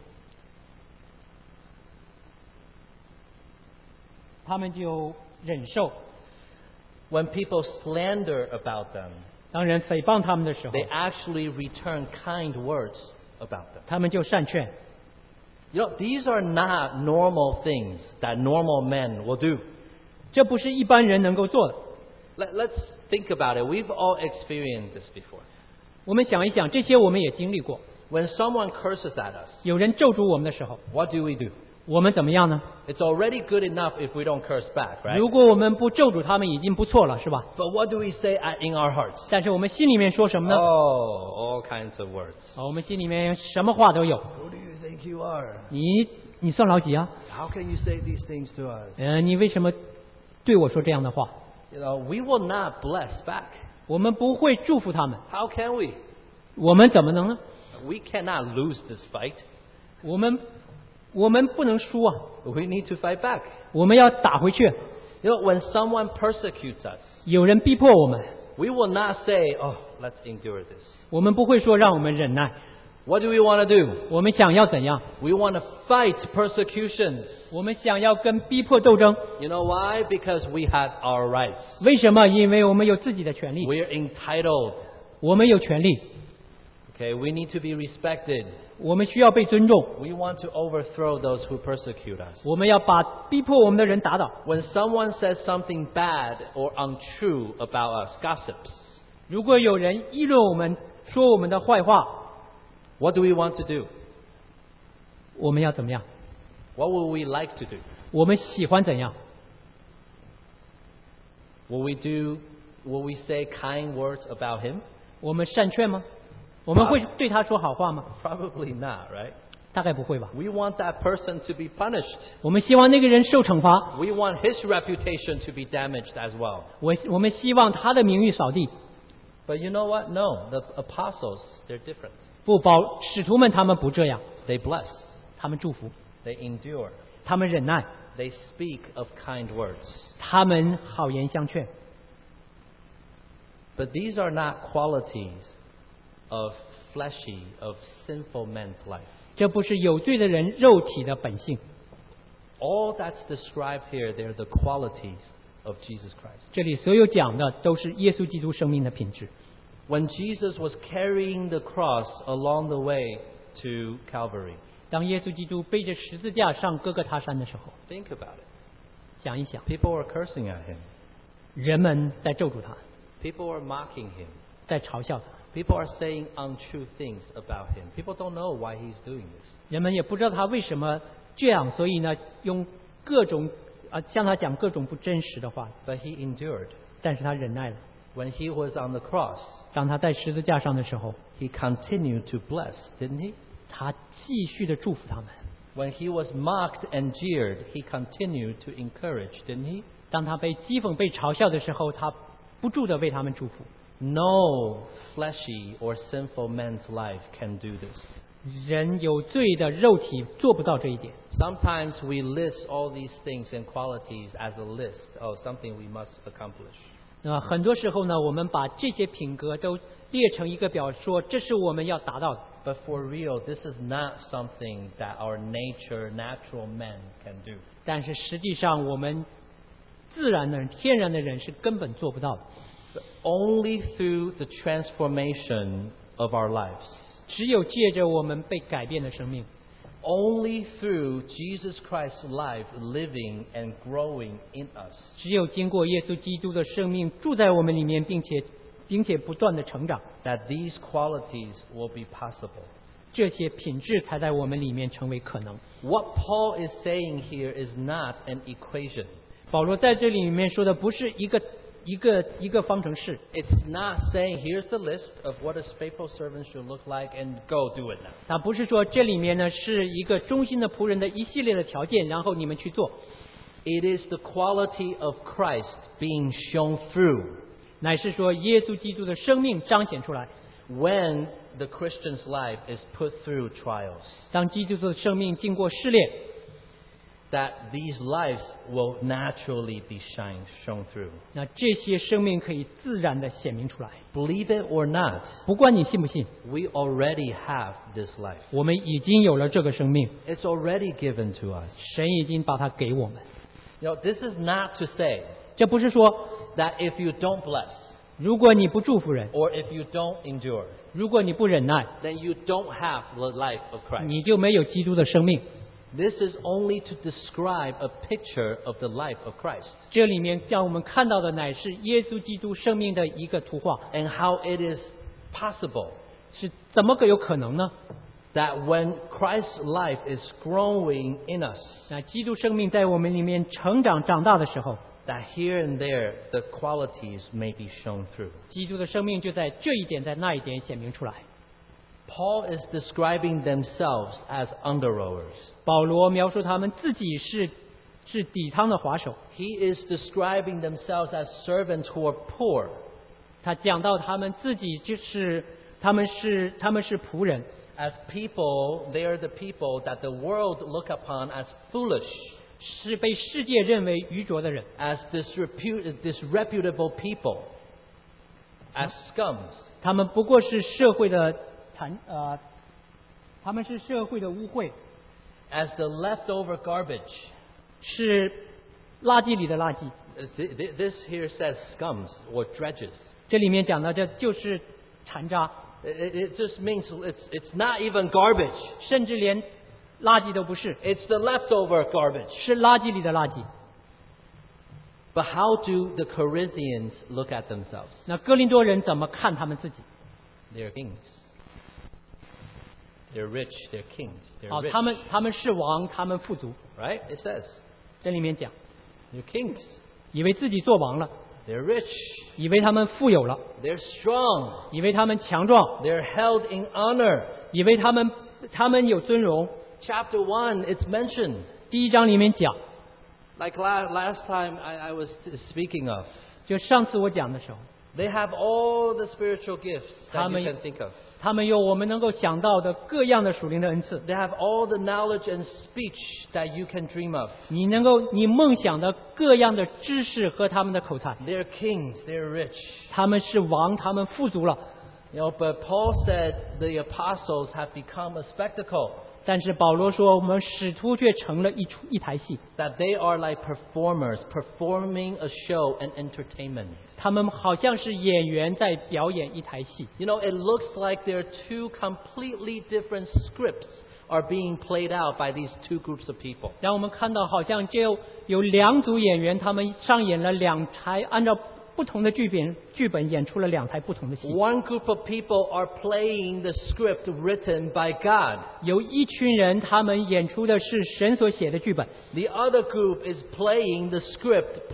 就忍受。 When people slander about them, 当人诽谤他们的时候 they actually return kind words about them. 他们就善劝。 You know, these are not normal things that normal men will do. 这不是一般人能够做的。 Let's think about it. We've all experienced this before. 我们想一想，这些我们也经历过。 When someone curses at us, 有人咒诅我们的时候 what do we do? 我们怎么样呢？ It's already good enough if we don't curse back, right? 如果我们不咒诅他们已经不错了，是吧？ But what do we say in our hearts? 但是我们心里面说什么呢？ Oh, all kinds of words. 我们心里面什么话都有。 Who do you think you are? 你算老几啊？ How can you say these things to us? 你为什么对我说这样的话？ You know, we will not bless back. 我们不会祝福他们。 How can we? 我们怎么能呢？ We cannot lose this fight. 我们不能输啊！ We need to fight back. 我们要打回去。 You know, when someone persecutes us, 有人逼迫我们， we will not say, "Oh, let's endure this." 我们不会说让我们忍耐。 What do we want to do? 我们想要怎样？ We want to fight persecutions. 我们想要跟逼迫斗争。 You know why? Because we have our rights. 为什么？因为我们有自己的权利。 We are entitled. 我们有权利。 Okay, we need to be respected. 我们需要被尊重。 We want to overthrow those who persecute us. 我们要把逼迫我们的人打倒。 When someone says something bad or untrue about us, gossips, 如果有人议论我们，说我们的坏话， what do we want to do? 我们要怎么样？ What would we like to do? 我们喜欢怎样？ Will we say kind words about him? 我们善劝吗？我们会对他说好话吗？ Probably not, right? 大概不会吧。 We want that person to be punished. 我们希望那个人受惩罚。 We want his reputation to be damaged as well. 我们希望他的名誉扫地。 But you know what? No, the apostles, they're different. 不，使徒们他们不这样， They bless. 他们祝福， They endure. 他们忍耐。 they speak of kind words. 他们好言相劝。 But these are not qualities of fleshy, of sinful men's life. 这不是有罪的人肉体的本性。 All that's described here, they're the qualities of Jesus Christ. 这里所有讲的都是耶稣基督生命的品质。 When Jesus was carrying the cross along the way to Calvary, 当耶稣基督背着十字架上哥哥他山的时候 think about it. 想一想， People were cursing at him. 人们在咒诅他， People were mocking him. 在嘲笑他， People are saying untrue things about him. People don't know why he's doing this. 人们也不知道他为什么这样，所以呢，用各种向他讲各种不真实的话。 But he endured. 但是他忍耐了。 When he was on the cross, 当他在十字架上的时候， he continued to bless, didn't he? 他继续的祝福他们。 When he was mocked and jeered, he continued to encourage, didn't he? 当他被讥讽、被嘲笑的时候，他不住的为他们祝福。 No fleshy or sinful man's life can do this. 人有罪的肉体做不到这一点。 Sometimes we list all these things and qualities as a list of something we must accomplish. 很多时候呢，我们把这些品格都列成一个表，说这是我们要达到的。 But for real, this is not something that our natural men can do. 但是实际上，我们自然的人、天然的人是根本做不到的。 Only through the transformation of our lives. 只有借着我们被改变的生命。 Only through Jesus Christ's life living and growing in us. 只有经过耶稣基督的生命住在我们里面，并且不断的成长， That these qualities will be possible. 这些品质才在我们里面成为可能。 What Paul is saying here is not an equation. 保罗在这里面说的不是一个方程式。 It's not saying here's the list of what a faithful servant should look like and go do it now. 他不是说这里面呢是一个忠心的仆人的一系列的条件，然后你们去做。 It is the quality of Christ being shown through. 乃是说耶稣基督的生命彰显出来。 When the Christian's life is put through trials, 当基督徒的生命经过试炼， that these lives will naturally be shown through. 那这些生命可以自然的显明出来。 Believe it or not, 不管你信不信， we already have this life. 我们已经有了这个生命， It's already given to us. 神已经把它给我们。 This is not to say 这不是说 that if you don't bless, 如果你不祝福人， or if you don't endure, 如果你不忍耐， then you don't have the life of Christ. 你就没有基督的生命。 This is only to describe a picture of the life of Christ. 这里面让我们看到的乃是耶稣基督生命的一个图画， And how it is possible 是怎么个有可能呢？ that when Christ's life is growing in us, 那基督生命在我们里面成长长大的时候， that here and there the qualities may be shown through. 基督的生命就在这一点在那一点显明出来。 Paul is describing themselves as under-rowers. 保罗描述他们自己是底舱的划手， He is describing themselves as servants who are poor. 他讲到他们自己他们是仆人， As people, they are the people that the world look upon as foolish, 是被世界认为愚拙的人， as disreputable people, as scums. 他们不过是社会的他们是社会的污秽， As the leftover garbage. 是垃圾里的垃圾。 This here says scums or dredges. 这里面讲的这就是残渣， It just means it's not even garbage. 甚至连垃圾都不是， It's the leftover garbage. 是垃圾里的垃圾。 But how do the Corinthians look at themselves? 那哥林多人怎么看他们自己？ They're kings. They're rich. They're kings. They're 哦， rich. 他们是王，他们富足。 Right? It says 这里面讲， they're kings. 以为自己做王了， They're rich. 以为他们富有了， They're strong. 以为他们强壮， They're held in honor. 以为他们有尊荣。 Chapter 1, it's mentioned. 第一章里面讲， Like last time I was speaking of. 就上次我讲的时候， They have all the spiritual gifts that you can think of. 他们有我们能够想到的各样的属灵的恩赐。 They have all the knowledge and speech that you can dream of. 你梦想的各样的知识和他们的口才。 They're kings, they're rich. 他们是王，他们富足了。 But Paul said the apostles have become a spectacle. 但是保罗说，我们使徒却成了一台戏。 That they are like performers, performing a show and entertainment. 他们好像是演员在表演一台戏。 It looks like there are two completely different scripts are being played out by these two groups of people. 让我们看到，好像就有两组演员，他们上演了两台，按照不同的剧本演出了两台不同的戏。 One group of people are playing the script written by God. 有一群人，他们演出的是神所写的剧本。 The other group is playing the script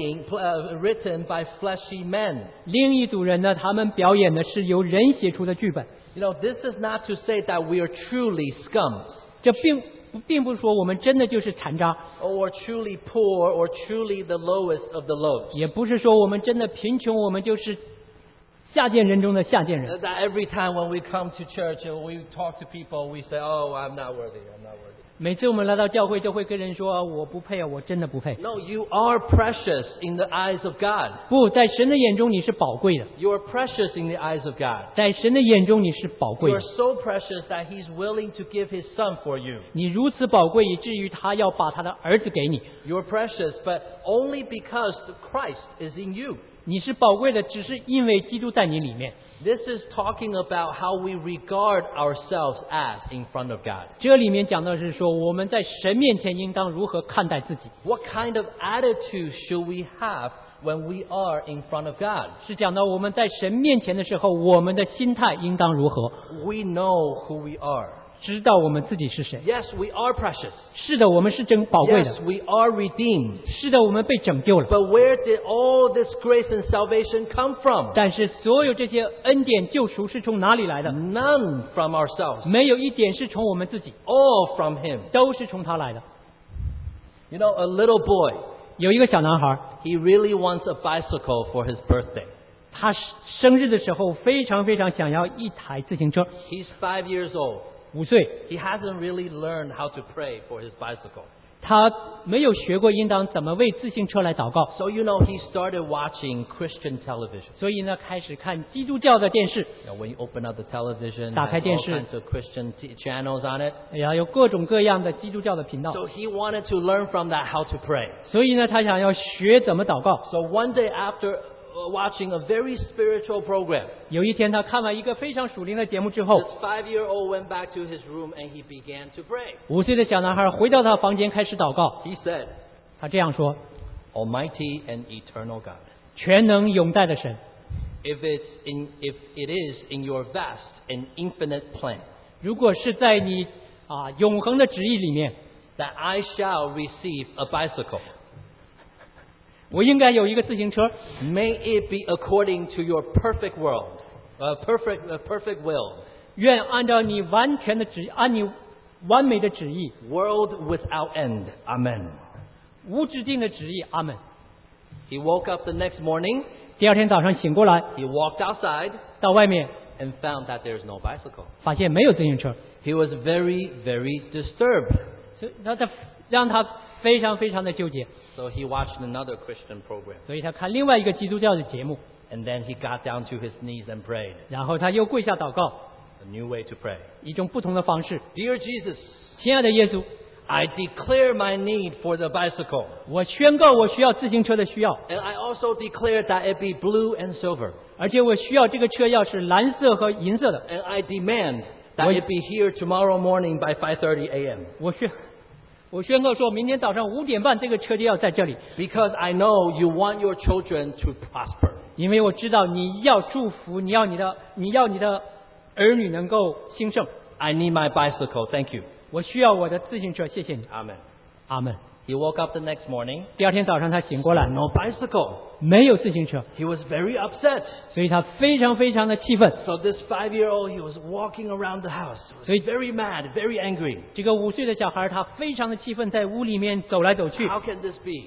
written by fleshy men. 另一组人呢，他们表演的是由人写出的剧本。 This is not to say that we are truly scums. 这并不是说我们真的就是残渣 or truly poor or truly the lowest of the low. 也不是说我们真的贫穷，我们就是下贱人中的下贱人。 That every time when we come to church and we talk to people, we say, "Oh, I'm not worthy. I'm not worthy." 每次我们来到教会，就会跟人说我不配啊，我真的不配。 No, you are precious in the eyes of God. 不，在神的眼中你是宝贵的。 You are precious in the eyes of God. 在神的眼中你是宝贵 You 的。 are so precious that He's willing to give His Son for you. 你如此宝贵，以至于他要把他的儿子给你。 You are precious, but only because Christ is in you. 你是宝贵的，只是因为基督在你里面。 This is talking about how we regard ourselves as in front of God. 这里面讲的是说，我们在神面前应当如何看待自己。 What kind of attitude should we have when we are in front of God? 是讲到我们在神面前的时候，我们的心态应当如何。 We know who we are. 知道我们自己是谁。 Yes, we are precious. 是的，我们是真宝贵的。 Yes, we are redeemed. 是的，我们被拯救了。 But where did all this grace and salvation come from? 但是所有这些恩典救赎是从哪里来的？ None from ourselves. 没有一点是从我们自己， All from Him. 都是从他来的。 A little boy, 有一个小男孩， he really wants a bicycle for his birthday. 他生日的时候非常非常想要一台自行车。 He's 5 years old. 5岁， He hasn't really learned how to pray for his bicycle. 他没有学过应当怎么为自行车来祷告， So he started watching Christian television. 所以呢，开始看基督教的电视。 When you open up the television, 打开 there's 电 all 视 kinds of Christian channels on it. 有各种各样的基督教的频道。 So he wanted to learn from that how to pray. 所以呢，他想要学怎么祷告。 So one day after watching a very spiritual program, 有一天，他看完一个非常属灵的节目之后， this 5-year-old went back to his room and he began to pray. 5岁的小男孩回到他房间开始祷告。 He said, 他这样说 Almighty and eternal God, 全能永在的神， if it is in your vast and infinite plan 如果是在你永恒的旨意里面， that I shall receive a bicycle, 我应该有一个自行车， may it be according to your perfect will, 愿按照你完全的旨意，按你完美的旨意， world without end. Amen. 无止境的旨意。阿门。 He woke up the next morning, 第二天早上醒过来， he walked outside 到外面 and found that there's no bicycle. 发现没有自行车， He was very, very disturbed. 所以让他非常非常的纠结， So he watched another Christian program. 所以他看另外一个基督教的节目， And then he got down to his knees and prayed. 然后他又跪下祷告， A new way to pray. 一种不同的方式。 Dear Jesus, 亲爱的耶稣， I declare my need for the bicycle. 我宣告我需要自行车的需要， And I also declare that it be blue and silver. 而且我需要这个车要是蓝色和银色的。 And I demand that it be here tomorrow morning by 5:30 a.m. 我宣告说，明天早上5点半，这个车就要在这里， Because I know you want your children to prosper. 因为我知道你要祝福，你要你的儿女能够兴盛。 I need my bicycle. Thank you. 我需要我的自行车，谢谢你。 Amen. 阿门。 He woke up the next morning. 第二天早上他醒过来， No bicycle. 没有自行车， He was very upset. 所以他非常非常的气愤。 So this 5-year-old, he was walking around the house. He was very mad, very angry. 这个5岁的小孩他非常的气愤，在屋里面走来走去。 How can this be?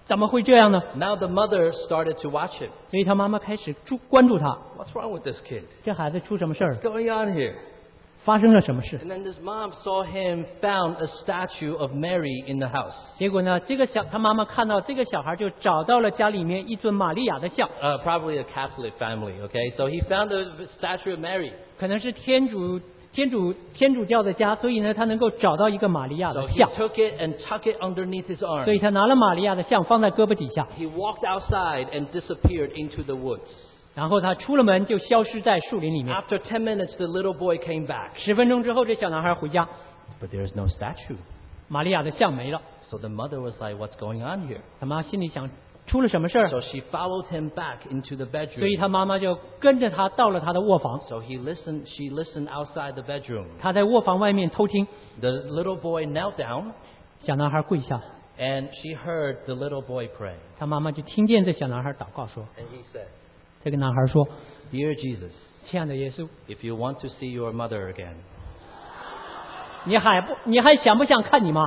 怎么会这样呢？ Now the mother started to watch him. 所以他妈妈开始关注他， What's wrong with this kid? 这孩子出什么事儿？ What's going on here? 发生了什么事？ And then this mom saw him found a statue of Mary in the house. 结果呢，他妈妈看到这个小孩就找到了家里面一尊玛利亚的像， Probably a Catholic family, okay? So he found a statue of Mary. 可能是天主教的家，所以呢，他能够找到一个玛利亚 So 的 he 像， took it and tucked it underneath his 所 arm. 以他拿了玛利亚的像放在胳膊底下， He walked outside and disappeared into the woods. 然后他出了门就消失在树林里面。 After 10 minutes, the little boy came back. 10分钟之后，这小男孩回家， But there's no statue. 玛利亚的像没了。 So the mother was like, what's going on here? 他妈心里想，出了什么事儿？ So she followed him back into the 所以 bedroom. 他妈妈就跟着他到了他的卧房， So she listened outside the bedroom. 他在卧房外面偷听。 The little boy knelt down 小男孩跪下， and she heard the little boy pray. 他妈妈就听见这小男孩祷告说 And he said, 这个男孩说 Dear Jesus, 亲爱的耶稣， if you want to see your mother again, 你还想不想看你妈？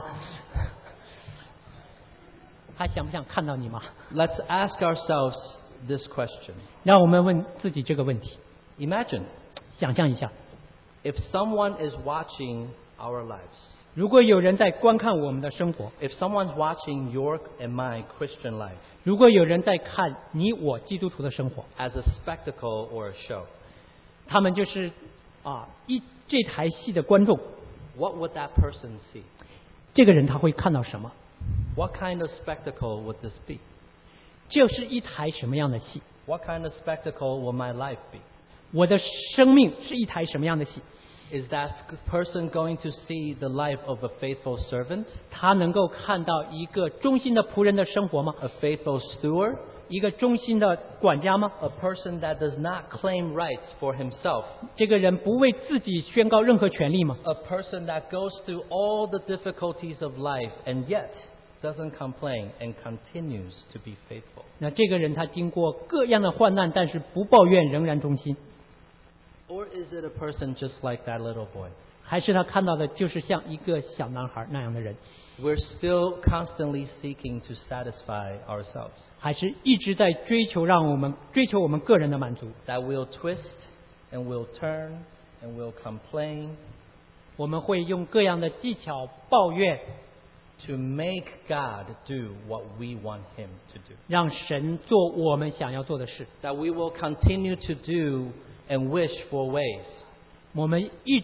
还想不想看到你妈？ let's ask ourselves this question. 让我们问自己这个问题。 Imagine 想象一下， if someone is watching our lives, 如果有人在观看我们的生活， if someone's watching your and my Christian life 如果有人在看你我基督徒的生活， as a spectacle or a show, 他们就是这台戏的观众， what would that person see? 这个人他会看到什么？ What kind of spectacle would this be? 这是一台什么样的戏？ What kind of spectacle will my life be? 我的生命是一台什么样的戏？ Is that person going to see the life of a faithful servant, 他能够看到一个忠心的仆人的生活吗？ a faithful steward, 一个忠心的管家吗？ a person that does not claim rights for himself, 这个人不为自己宣告任何权利吗？ a person that goes through all the difficulties of life and yet doesn't complain and continues to be faithful? 那这个人他经过各样的患难，但是不抱怨，仍然忠心。 Or is it a person just like that little boy? 还是他看到的就是像一个小男孩那样的人， We're still constantly seeking to satisfy ourselves, 还是一直在追求我们个人的满足？ that we'll twist and we'll turn and we'll complain 我们会用各样的技巧抱怨， to make God do what we want him to do. 让神做我们想要做的事。 That we will continue to do and wish for ways 我们一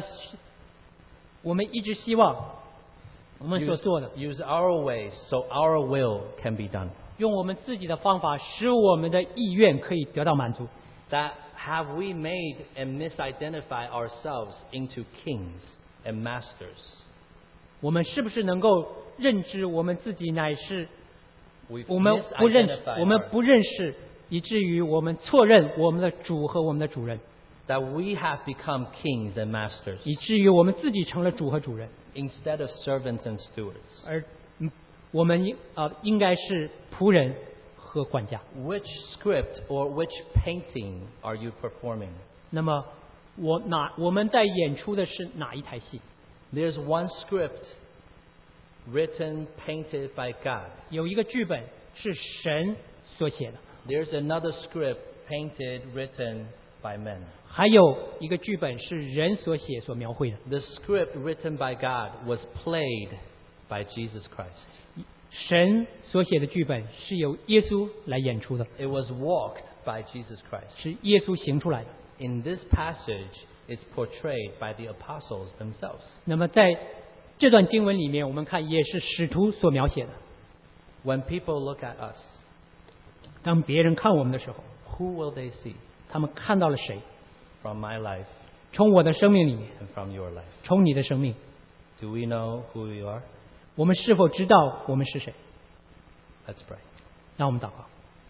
直希望我们所做的， use our ways so our will can be done. 用我们自己的方法，使我们的意愿可以得到满足。 That have we made and misidentify ourselves into kings and masters? 我们是不是能够认知我们自己乃是 We've 我们不认 misidentified 识，以至于我们错认我们的主和我们的主人， that we have become kings and masters 以至于我们自己成了主和主人， instead of servants and stewards. 而我们应该是仆人和管家。 Which script or which painting are you performing? 那么我们在演出的是哪一台戏？ There's one script written, painted by God. 有一个剧本是神所写的， There's another script painted, written by men. 还有一个剧本是人所写所描绘的。 The script written by God was played by Jesus Christ. 神所写的剧本是由耶稣来演出的， It was walked by Jesus Christ. 是耶稣行出来的。 In this passage, it's portrayed by the apostles themselves. 那么在这段经文里面，我们看也是使徒所描写的。 When people look at us, 当别人看我们的时候， who will they see? 他们看到了谁？ From my life 从我的生命里面， and from your life. 从你的生命， Do we know who we are? 我们是否知道我们是谁？ Let's pray. 让我们祷告。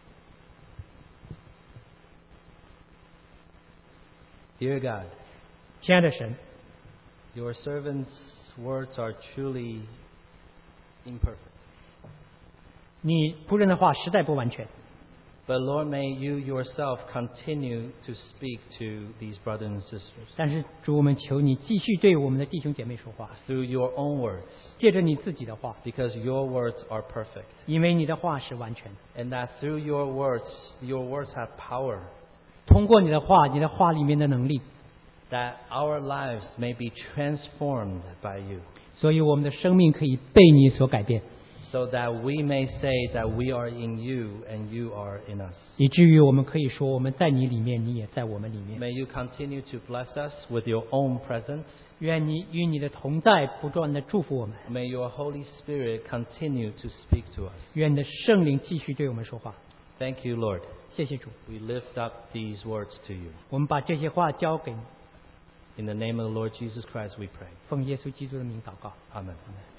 Dear God, 亲爱的神， your servants' words are truly imperfect. 你仆人的话实在不完全， But Lord, may you yourself continue to speak to these brothers and sisters. 但是主，我们求你继续对我们的弟兄姐妹说话， Through your own words. 借着你自己的话， Because your words are perfect. 因为你的话是完全的。 And that through your words have power. 通过你的话，你的话里面的能力， That our lives may be transformed by you. 所以我们的生命可以被你所改变， So that we may say that we are in you and you are in us. 以至于我们可以说我们在你里面，你也在我们里面。 May you continue to bless us with your own presence. 愿你与你的同在不断的祝福我们， May your Holy Spirit continue to speak to us. 愿你的圣灵继续对我们说话。 Thank you, Lord. 谢谢主， We lift up these words to you. 我们把这些话交给你， In the name of the Lord Jesus Christ we pray. 奉耶稣基督的名祷告。 Amen.